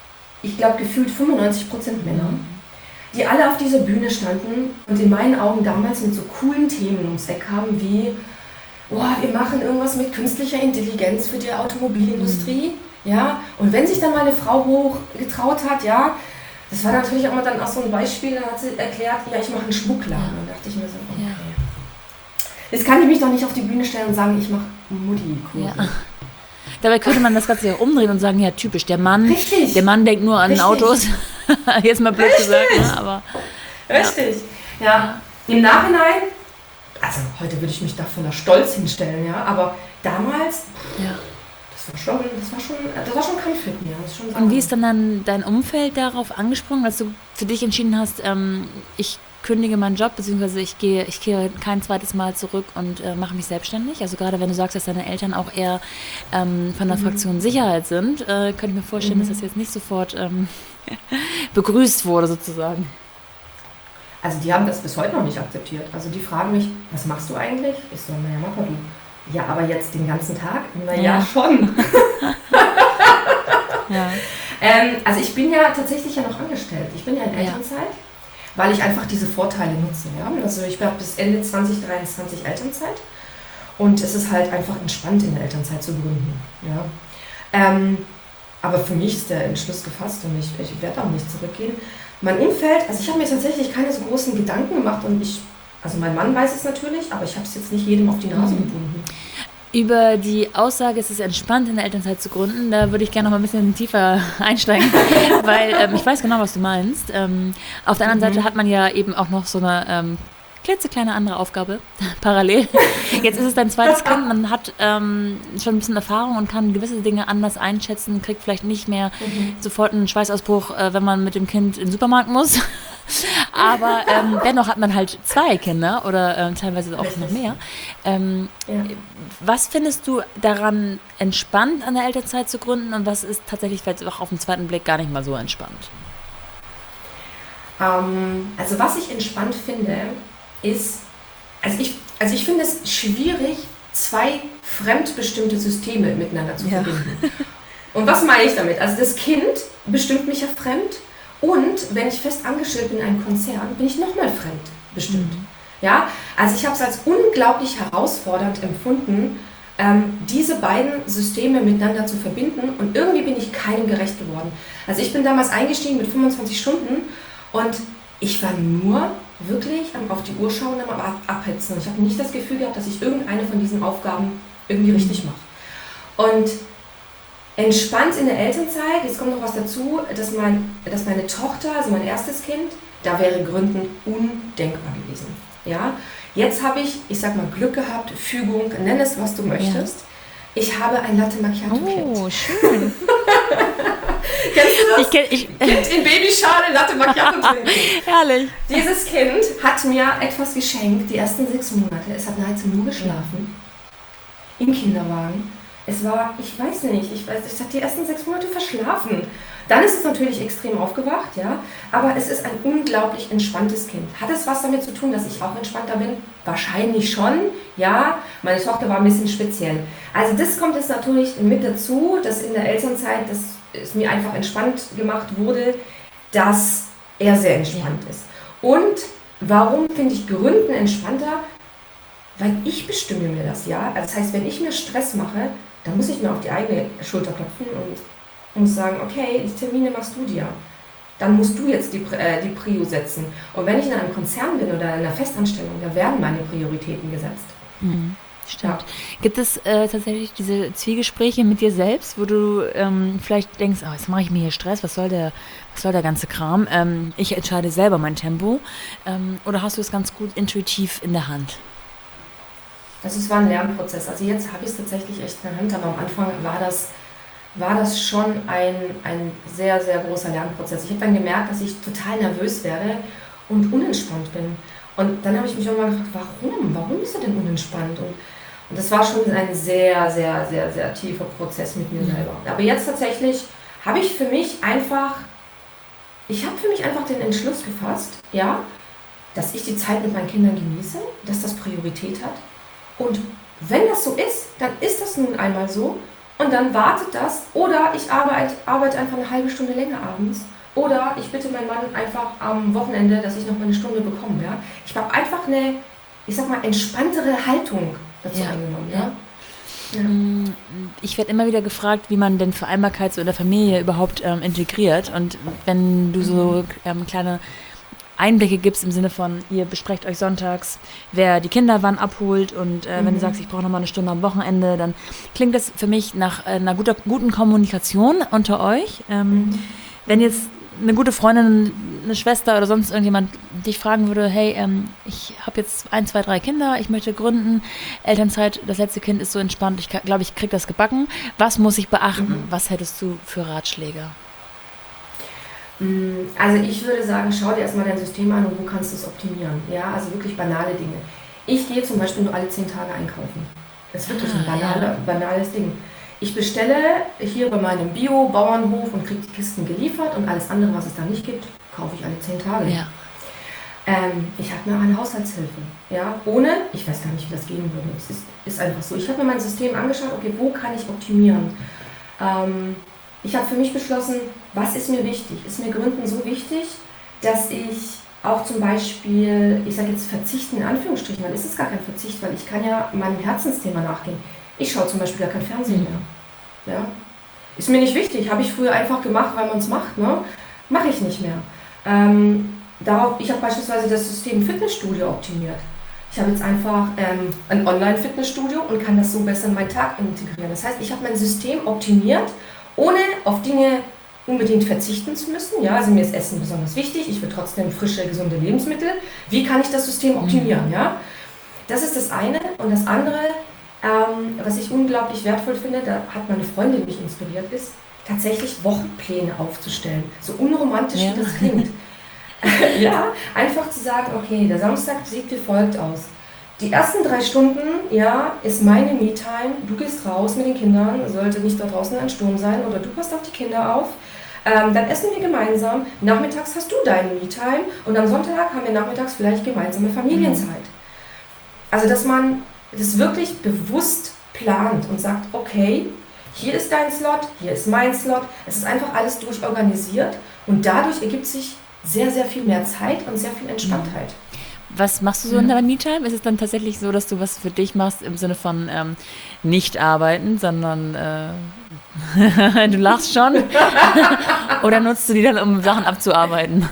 ich glaube, gefühlt fünfundneunzig Prozent Männer, die alle auf dieser Bühne standen und in meinen Augen damals mit so coolen Themen ums Eck kamen wie, boah, wir machen irgendwas mit künstlicher Intelligenz für die Automobilindustrie. Mhm. Ja? Und wenn sich dann mal eine Frau hoch getraut hat, ja, das war natürlich auch mal dann auch so ein Beispiel, da hat sie erklärt, ja, ich mache einen Schmuckladen. Und da dachte ich mir so, okay. Ja. Jetzt kann ich mich doch nicht auf die Bühne stellen und sagen, ich mache Mutti-Kurse. Ja. Dabei könnte man das Ganze ja umdrehen und sagen, ja, typisch, der Mann, Richtig. der Mann denkt nur an Richtig. Autos. Jetzt mal blöd Richtig. gesagt, ne? Aber Richtig. Ja. ja. Im Nachhinein, also heute würde ich mich da voller Stolz hinstellen, ja, aber damals, ja. das war schon, das war schon, das war schon Kampf mit mir, muss ich schon sagen. Und wie ist dann, dann dein Umfeld darauf angesprungen, als du für dich entschieden hast, ähm, ich kündige meinen Job, beziehungsweise ich gehe, ich gehe kein zweites Mal zurück und äh, mache mich selbstständig. Also gerade wenn du sagst, dass deine Eltern auch eher ähm, von der mhm. Fraktion Sicherheit sind, äh, könnte ich mir vorstellen, mhm. dass das jetzt nicht sofort ähm, begrüßt wurde sozusagen. Also die haben das bis heute noch nicht akzeptiert. Also die fragen mich, was machst du eigentlich? Ich so, naja, Mama, du. Ja, aber jetzt den ganzen Tag? Naja, ja. schon. ja. ähm, also ich bin ja tatsächlich ja noch angestellt. Ich bin ja in Elternzeit. Ja. Weil ich einfach diese Vorteile nutze. Ja? Also ich habe bis Ende zwanzig dreiundzwanzig Elternzeit und es ist halt einfach entspannt, in der Elternzeit zu gründen. Ja? Ähm, aber für mich ist der Entschluss gefasst und ich, ich werde auch nicht zurückgehen. Mein Umfeld, also ich habe mir tatsächlich keine so großen Gedanken gemacht und ich, also mein Mann weiß es natürlich, aber ich habe es jetzt nicht jedem auf die Nase mhm. gebunden. Über die Aussage, es ist entspannt, in der Elternzeit zu gründen, da würde ich gerne noch mal ein bisschen tiefer einsteigen, weil ähm, ich weiß genau, was du meinst. Ähm, auf der anderen mhm. Seite hat man ja eben auch noch so eine ähm, klitzekleine andere Aufgabe, parallel. Jetzt ist es dein zweites Kind, man hat ähm, schon ein bisschen Erfahrung und kann gewisse Dinge anders einschätzen, kriegt vielleicht nicht mehr mhm. sofort einen Schweißausbruch, äh, wenn man mit dem Kind in den Supermarkt muss. Aber ähm, dennoch hat man halt zwei Kinder oder äh, teilweise auch Richtig. noch mehr. Ähm, ja. Was findest du daran entspannt, an der Elternzeit zu gründen und was ist tatsächlich vielleicht auch auf den zweiten Blick gar nicht mal so entspannt? Ähm, also was ich entspannt finde, ist, also ich, also ich finde es schwierig, zwei fremdbestimmte Systeme miteinander zu ja. verbinden. Und was meine ich damit? Also das Kind bestimmt mich ja fremd. Und wenn ich fest angestellt bin in einem Konzern, bin ich nochmal fremd bestimmt. Mhm. Ja? Also ich habe es als unglaublich herausfordernd empfunden, ähm, diese beiden Systeme miteinander zu verbinden und irgendwie bin ich keinem gerecht geworden. Also ich bin damals eingestiegen mit fünfundzwanzig Stunden und ich war nur wirklich am auf die Uhr schauen und am Abhetzen. Und ich habe nicht das Gefühl gehabt, dass ich irgendeine von diesen Aufgaben irgendwie richtig mache. Und entspannt in der Elternzeit, jetzt kommt noch was dazu, dass, mein, dass meine Tochter, also mein erstes Kind, da wäre Gründen undenkbar gewesen. Ja? Jetzt habe ich, ich sag mal, Glück gehabt, Fügung, nenn es, was du möchtest. Ja. Ich habe ein Latte Macchiato-Kind. Oh, schön. Kennst du das? Ich kenn, ich Kind in Babyschale Latte Macchiato trinken. Herrlich. Dieses Kind hat mir etwas geschenkt, die ersten sechs Monate. Es hat nahezu nur geschlafen. Im Kinderwagen. Es war, ich weiß nicht, ich weiß, ich habe die ersten sechs Monate verschlafen. Dann ist es natürlich extrem aufgewacht, ja, aber es ist ein unglaublich entspanntes Kind. Hat es was damit zu tun, dass ich auch entspannter bin? Wahrscheinlich schon, ja. Meine Tochter war ein bisschen speziell. Also das kommt jetzt natürlich mit dazu, dass in der Elternzeit, dass es mir einfach entspannt gemacht wurde, dass er sehr entspannt ist. Und warum finde ich Gründen entspannter? Weil ich bestimme mir das, ja. Also das heißt, wenn ich mir Stress mache, dann muss ich mir auf die eigene Schulter klopfen und muss sagen, okay, die Termine machst du dir. Dann musst du jetzt die, äh, die Prio setzen. Und wenn ich in einem Konzern bin oder in einer Festanstellung, da werden meine Prioritäten gesetzt. Mhm, stimmt. Ja. Gibt es äh, tatsächlich diese Zwiegespräche mit dir selbst, wo du ähm, vielleicht denkst, oh, jetzt mache ich mir hier Stress, was soll der, was soll der ganze Kram? Ähm, ich entscheide selber mein Tempo. Ähm, oder hast du es ganz gut intuitiv in der Hand? Also es war ein Lernprozess. Also jetzt habe ich es tatsächlich echt in der Hand, aber am Anfang war das, war das schon ein, ein sehr, sehr großer Lernprozess. Ich habe dann gemerkt, dass ich total nervös werde und unentspannt bin. Und dann habe ich mich irgendwann gefragt, warum? Warum bist du denn unentspannt? Und, und das war schon ein sehr, sehr, sehr, sehr tiefer Prozess mit mir selber. Aber jetzt tatsächlich habe ich für mich einfach, ich habe für mich einfach den Entschluss gefasst, ja, dass ich die Zeit mit meinen Kindern genieße, dass das Priorität hat. Und wenn das so ist, dann ist das nun einmal so. und dann wartet das. Oder ich arbeite, arbeite einfach eine halbe Stunde länger abends. Oder ich bitte meinen Mann einfach am Wochenende, dass ich noch mal eine Stunde bekomme. Ja? Ich habe einfach eine, ich sag mal, entspanntere Haltung dazu Ja. eingenommen. Ja? Ja. Ja. Ich werde immer wieder gefragt, wie man denn Vereinbarkeit so in der Familie überhaupt ähm, integriert. Und wenn du so ähm, kleine Einblicke gibst im Sinne von, ihr besprecht euch sonntags, wer die Kinder wann abholt und äh, wenn du sagst, ich brauche noch mal eine Stunde am Wochenende, dann klingt das für mich nach äh, einer guter, guten Kommunikation unter euch. Ähm, wenn jetzt eine gute Freundin, eine Schwester oder sonst irgendjemand dich fragen würde, hey, ähm, ich habe jetzt ein, zwei, drei Kinder, ich möchte gründen, Elternzeit, das letzte Kind ist so entspannt, ich glaube, ich kriege das gebacken. Was muss ich beachten? Mhm. Was hättest du für Ratschläge? Also ich würde sagen, schau dir erstmal dein System an und wo kannst du es optimieren. Ja, also wirklich banale Dinge. Ich gehe zum Beispiel nur alle zehn Tage einkaufen. Das ist wirklich ein Ah, banale, ja. banales Ding. Ich bestelle hier bei meinem Bio-Bauernhof und kriege die Kisten geliefert und alles andere, was es da nicht gibt, kaufe ich alle zehn Tage. Ja. Ähm, ich habe mir eine Haushaltshilfe. Ja, ohne, ich weiß gar nicht, wie das gehen würde. Es ist, ist einfach so. Ich habe mir mein System angeschaut, okay, wo kann ich optimieren? Ähm, ich habe für mich beschlossen, was ist mir wichtig? Ist mir Gründen so wichtig, dass ich auch zum Beispiel, ich sage jetzt verzichten in Anführungsstrichen, dann ist es gar kein Verzicht, weil ich kann ja meinem Herzensthema nachgehen. Ich schaue zum Beispiel gar kein Fernsehen mehr. Ja? Ist mir nicht wichtig, habe ich früher einfach gemacht, weil man es macht, ne? Mache ich nicht mehr. Ähm, darauf, ich habe beispielsweise das System Fitnessstudio optimiert. Ich habe jetzt einfach ähm, ein Online-Fitnessstudio und kann das so besser in meinen Tag integrieren. Das heißt, ich habe mein System optimiert, ohne auf Dinge unbedingt verzichten zu müssen. Ja, also mir ist Essen besonders wichtig, ich will trotzdem frische, gesunde Lebensmittel. Wie kann ich das System optimieren? Ja? Das ist das eine. Und das andere, ähm, was ich unglaublich wertvoll finde, da hat meine Freundin mich inspiriert, ist tatsächlich Wochenpläne aufzustellen. So unromantisch Ja. wie das klingt. Ja, einfach zu sagen, okay, der Samstag sieht wie folgt aus. Die ersten drei Stunden, ja, ist meine Me-Time. Du gehst raus mit den Kindern, sollte nicht da draußen ein Sturm sein, oder du passt auf die Kinder auf. Ähm, dann essen wir gemeinsam. Nachmittags hast du deine Me-Time und am Sonntag haben wir nachmittags vielleicht gemeinsame Familienzeit. Also, dass man das wirklich bewusst plant und sagt, okay, hier ist dein Slot, hier ist mein Slot. Es ist einfach alles durchorganisiert und dadurch ergibt sich sehr, sehr viel mehr Zeit und sehr viel Entspanntheit. Was machst du so in deiner Me-Time? Ist es dann tatsächlich so, dass du was für dich machst im Sinne von ähm, nicht arbeiten, sondern äh, du lachst schon? Oder nutzt du die dann, um Sachen abzuarbeiten?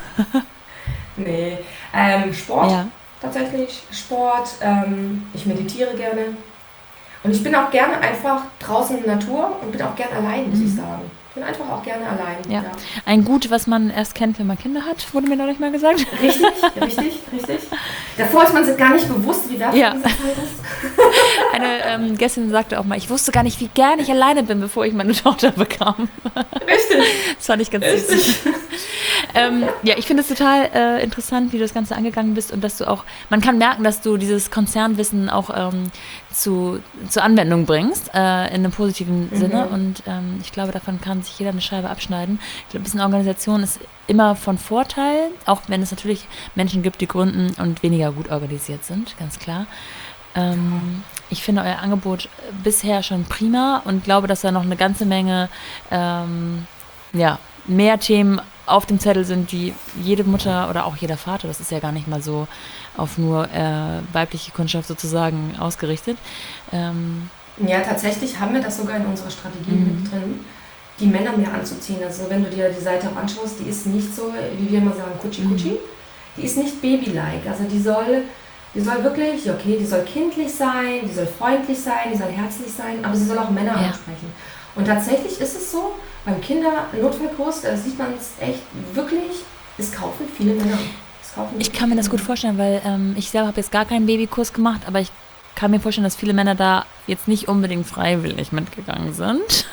Nee, ähm, Sport Ja. tatsächlich, Sport, ähm, ich meditiere gerne und ich bin auch gerne einfach draußen in der Natur und bin auch gerne allein, muss ich sagen. Ich bin einfach auch gerne allein. Ja. Ein Gut, was man erst kennt, wenn man Kinder hat, wurde mir neulich mal gesagt. Richtig, richtig, richtig. Davor ist man sich gar nicht bewusst, wie wertvoll Ja. diese Zeit ist. Eine ähm, Gästin sagte auch mal, ich wusste gar nicht, wie gern ich alleine bin, bevor ich meine Tochter bekam. Richtig. Das fand ich ganz süß. ähm, ja, ich finde es total äh, interessant, wie du das Ganze angegangen bist und dass du auch, man kann merken, dass du dieses Konzernwissen auch ähm, zu, zur Anwendung bringst, äh, in einem positiven Mhm. Sinne und ähm, ich glaube, davon kann sich jeder eine Scheibe abschneiden. Ich glaube, ein bisschen Organisation ist immer von Vorteil, auch wenn es natürlich Menschen gibt, die gründen und weniger gut organisiert sind, ganz klar. Ähm, ich finde euer Angebot bisher schon prima und glaube, dass da noch eine ganze Menge ähm, ja, mehr Themen auf dem Zettel sind, die jede Mutter oder auch jeder Vater, das ist ja gar nicht mal so auf nur äh, weibliche Kundschaft sozusagen ausgerichtet. Ähm, Ja, tatsächlich haben wir das sogar in unserer Strategie Mhm. mit drin, die Männer mehr anzuziehen. Also wenn du dir die Seite auch anschaust, die ist nicht so, wie wir immer sagen, kutschi-kutschi. Die ist nicht baby-like. Also die soll, die soll wirklich, okay, die soll kindlich sein, die soll freundlich sein, die soll herzlich sein, aber sie soll auch Männer Ja. ansprechen. Und tatsächlich ist es so, beim Kindernotfallkurs, da sieht man es echt wirklich, es kaufen viele Männer. Es kaufen Ich kann mir das gut vorstellen, weil ähm, ich selber habe jetzt gar keinen Babykurs gemacht, aber ich kann mir vorstellen, dass viele Männer da jetzt nicht unbedingt freiwillig mitgegangen sind.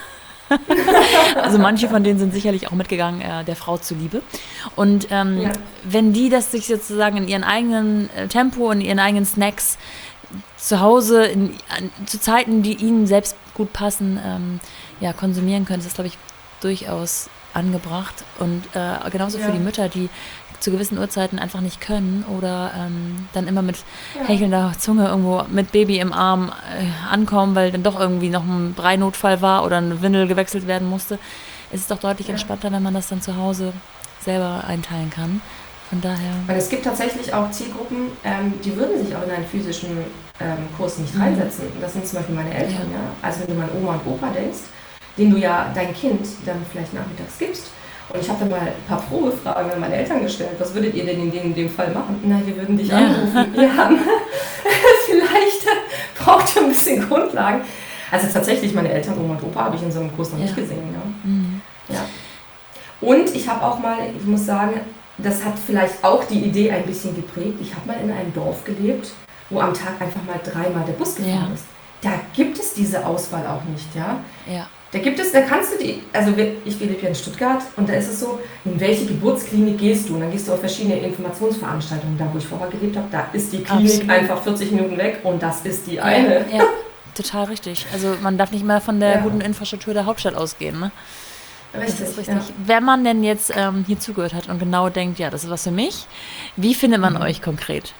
Also manche von denen sind sicherlich auch mitgegangen, äh, der Frau zuliebe. Und ähm, Ja. wenn die das sich sozusagen in ihren eigenen äh, Tempo, in ihren eigenen Snacks zu Hause, in, an, zu Zeiten, die ihnen selbst gut passen, ähm, ja, konsumieren können, ist das, glaube ich, durchaus angebracht. Und äh, genauso ja. für die Mütter, die zu gewissen Uhrzeiten einfach nicht können oder ähm, dann immer mit ja. hechelnder Zunge irgendwo mit Baby im Arm äh, ankommen, weil dann doch irgendwie noch ein Breinotfall war oder eine Windel gewechselt werden musste. Es ist doch deutlich ja. entspannter, wenn man das dann zu Hause selber einteilen kann. Von daher. Und es gibt tatsächlich auch Zielgruppen, ähm, die würden sich auch in einen physischen ähm, Kurs nicht reinsetzen. Das sind zum Beispiel meine Eltern. Ja. Ja? Also wenn du an Oma und Opa denkst, denen du ja dein Kind dann vielleicht nachmittags gibst. Und ich habe dann mal ein paar Probefragen an meine Eltern gestellt. Was würdet ihr denn in dem, in dem Fall machen? Na, wir würden dich anrufen. Ja. Ja. Vielleicht braucht ihr ein bisschen Grundlagen. Also tatsächlich, meine Eltern, Oma und Opa, habe ich in so einem Kurs noch ja. nicht gesehen. Ja. Mhm. Ja. Und ich habe auch mal, ich muss sagen, das hat vielleicht auch die Idee ein bisschen geprägt. Ich habe mal in einem Dorf gelebt, wo am Tag einfach mal dreimal der Bus gefahren ja. ist. Da gibt es diese Auswahl auch nicht. Ja. Ja. Da gibt es, da kannst du die, also ich lebe hier in Stuttgart und da ist es so, in welche Geburtsklinik gehst du? Und dann gehst du auf verschiedene Informationsveranstaltungen. Da, wo ich vorher gelebt habe, da ist die Klinik Absolut. einfach vierzig Minuten weg und das ist die eine. Ja, ja, total richtig. Also man darf nicht mal von der ja. guten Infrastruktur der Hauptstadt ausgehen, ne? Richtig, das ist richtig. Ja. Wenn man denn jetzt ähm, hier zugehört hat und genau denkt, ja, das ist was für mich, wie findet man mhm. euch konkret?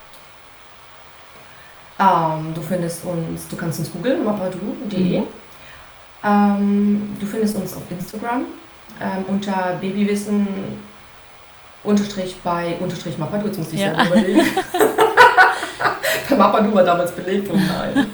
Um, du findest uns, du kannst uns googeln, mapadu punkt de. Mhm. Ähm, du findest uns auf Instagram ähm, unter Babywissen unterstrich bei unterstrich Mapadu. Jetzt muss ich ja. selber überlegen. Bei Mapadu war damals belegt und nein.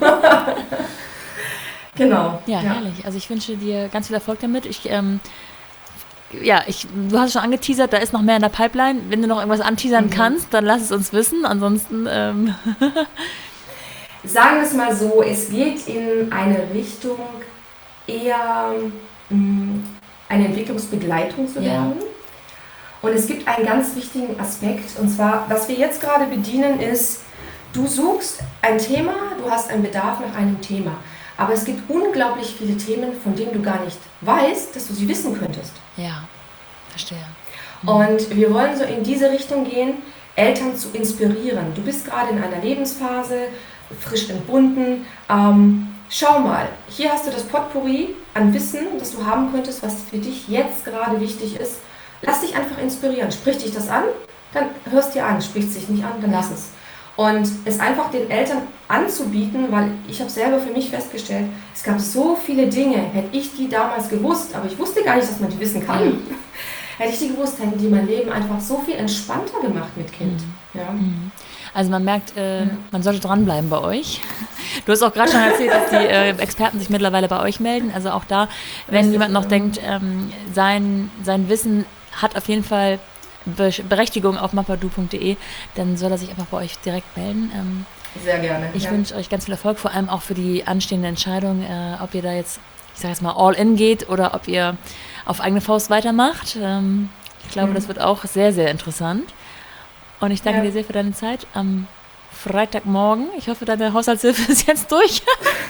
Genau. Ja, ja, herrlich. Also ich wünsche dir ganz viel Erfolg damit. Ich, ähm, ja, ich, du hast es schon angeteasert, da ist noch mehr in der Pipeline. Wenn du noch irgendwas anteasern mhm. kannst, dann lass es uns wissen. Ansonsten... Ähm Sagen wir es mal so, es geht in eine Richtung, eher mh, eine Entwicklungsbegleitung zu werden. Ja. Und es gibt einen ganz wichtigen Aspekt, und zwar, was wir jetzt gerade bedienen, ist, du suchst ein Thema, du hast einen Bedarf nach einem Thema, aber es gibt unglaublich viele Themen, von denen du gar nicht weißt, dass du sie wissen könntest. Ja, verstehe. Mhm. Und wir wollen so in diese Richtung gehen, Eltern zu inspirieren. Du bist gerade in einer Lebensphase, frisch entbunden, ähm, schau mal, hier hast du das Potpourri an Wissen, das du haben könntest, was für dich jetzt gerade wichtig ist. Lass dich einfach inspirieren. Spricht dich das an, dann hörst dir an. Spricht es dich nicht an, dann lass es. Und es einfach den Eltern anzubieten, weil ich habe selber für mich festgestellt, es gab so viele Dinge, hätte ich die damals gewusst, aber ich wusste gar nicht, dass man die wissen kann. Mhm. Hätte ich die gewusst, hätten die mein Leben einfach so viel entspannter gemacht mit Kind. Mhm. Ja. Mhm. Also man merkt, äh, ja. man sollte dranbleiben bei euch. Du hast auch gerade schon erzählt, dass die äh, Experten sich mittlerweile bei euch melden. Also auch da, wenn Richtig, jemand noch ja. denkt, ähm, sein, sein Wissen hat auf jeden Fall Be- Berechtigung auf mapadu punkt de, dann soll er sich einfach bei euch direkt melden. Ähm, Sehr gerne. Ich ja. wünsche euch ganz viel Erfolg, vor allem auch für die anstehende Entscheidung, äh, ob ihr da jetzt, ich sage jetzt mal, all in geht oder ob ihr auf eigene Faust weitermacht. Ähm, ich glaube, mhm. das wird auch sehr, sehr interessant. Und ich danke ja. dir sehr für deine Zeit am Freitagmorgen. Ich hoffe, deine Haushaltshilfe ist jetzt durch.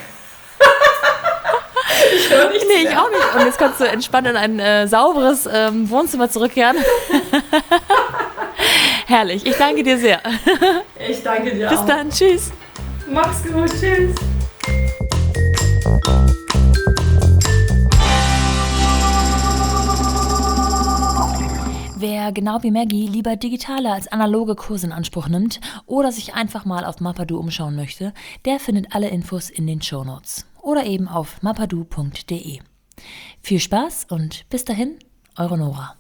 Ich höre nichts Nee, ich mehr. auch nicht. Und jetzt kannst du entspannt in ein äh, sauberes ähm, Wohnzimmer zurückkehren. Herrlich. Ich danke dir sehr. Ich danke dir Bis auch. Bis dann. Tschüss. Mach's gut. Tschüss. Wer genau wie Maggie lieber digitale als analoge Kurse in Anspruch nimmt oder sich einfach mal auf Mapadu umschauen möchte, der findet alle Infos in den Shownotes oder eben auf mapadu punkt de. Viel Spaß und bis dahin, eure Nora.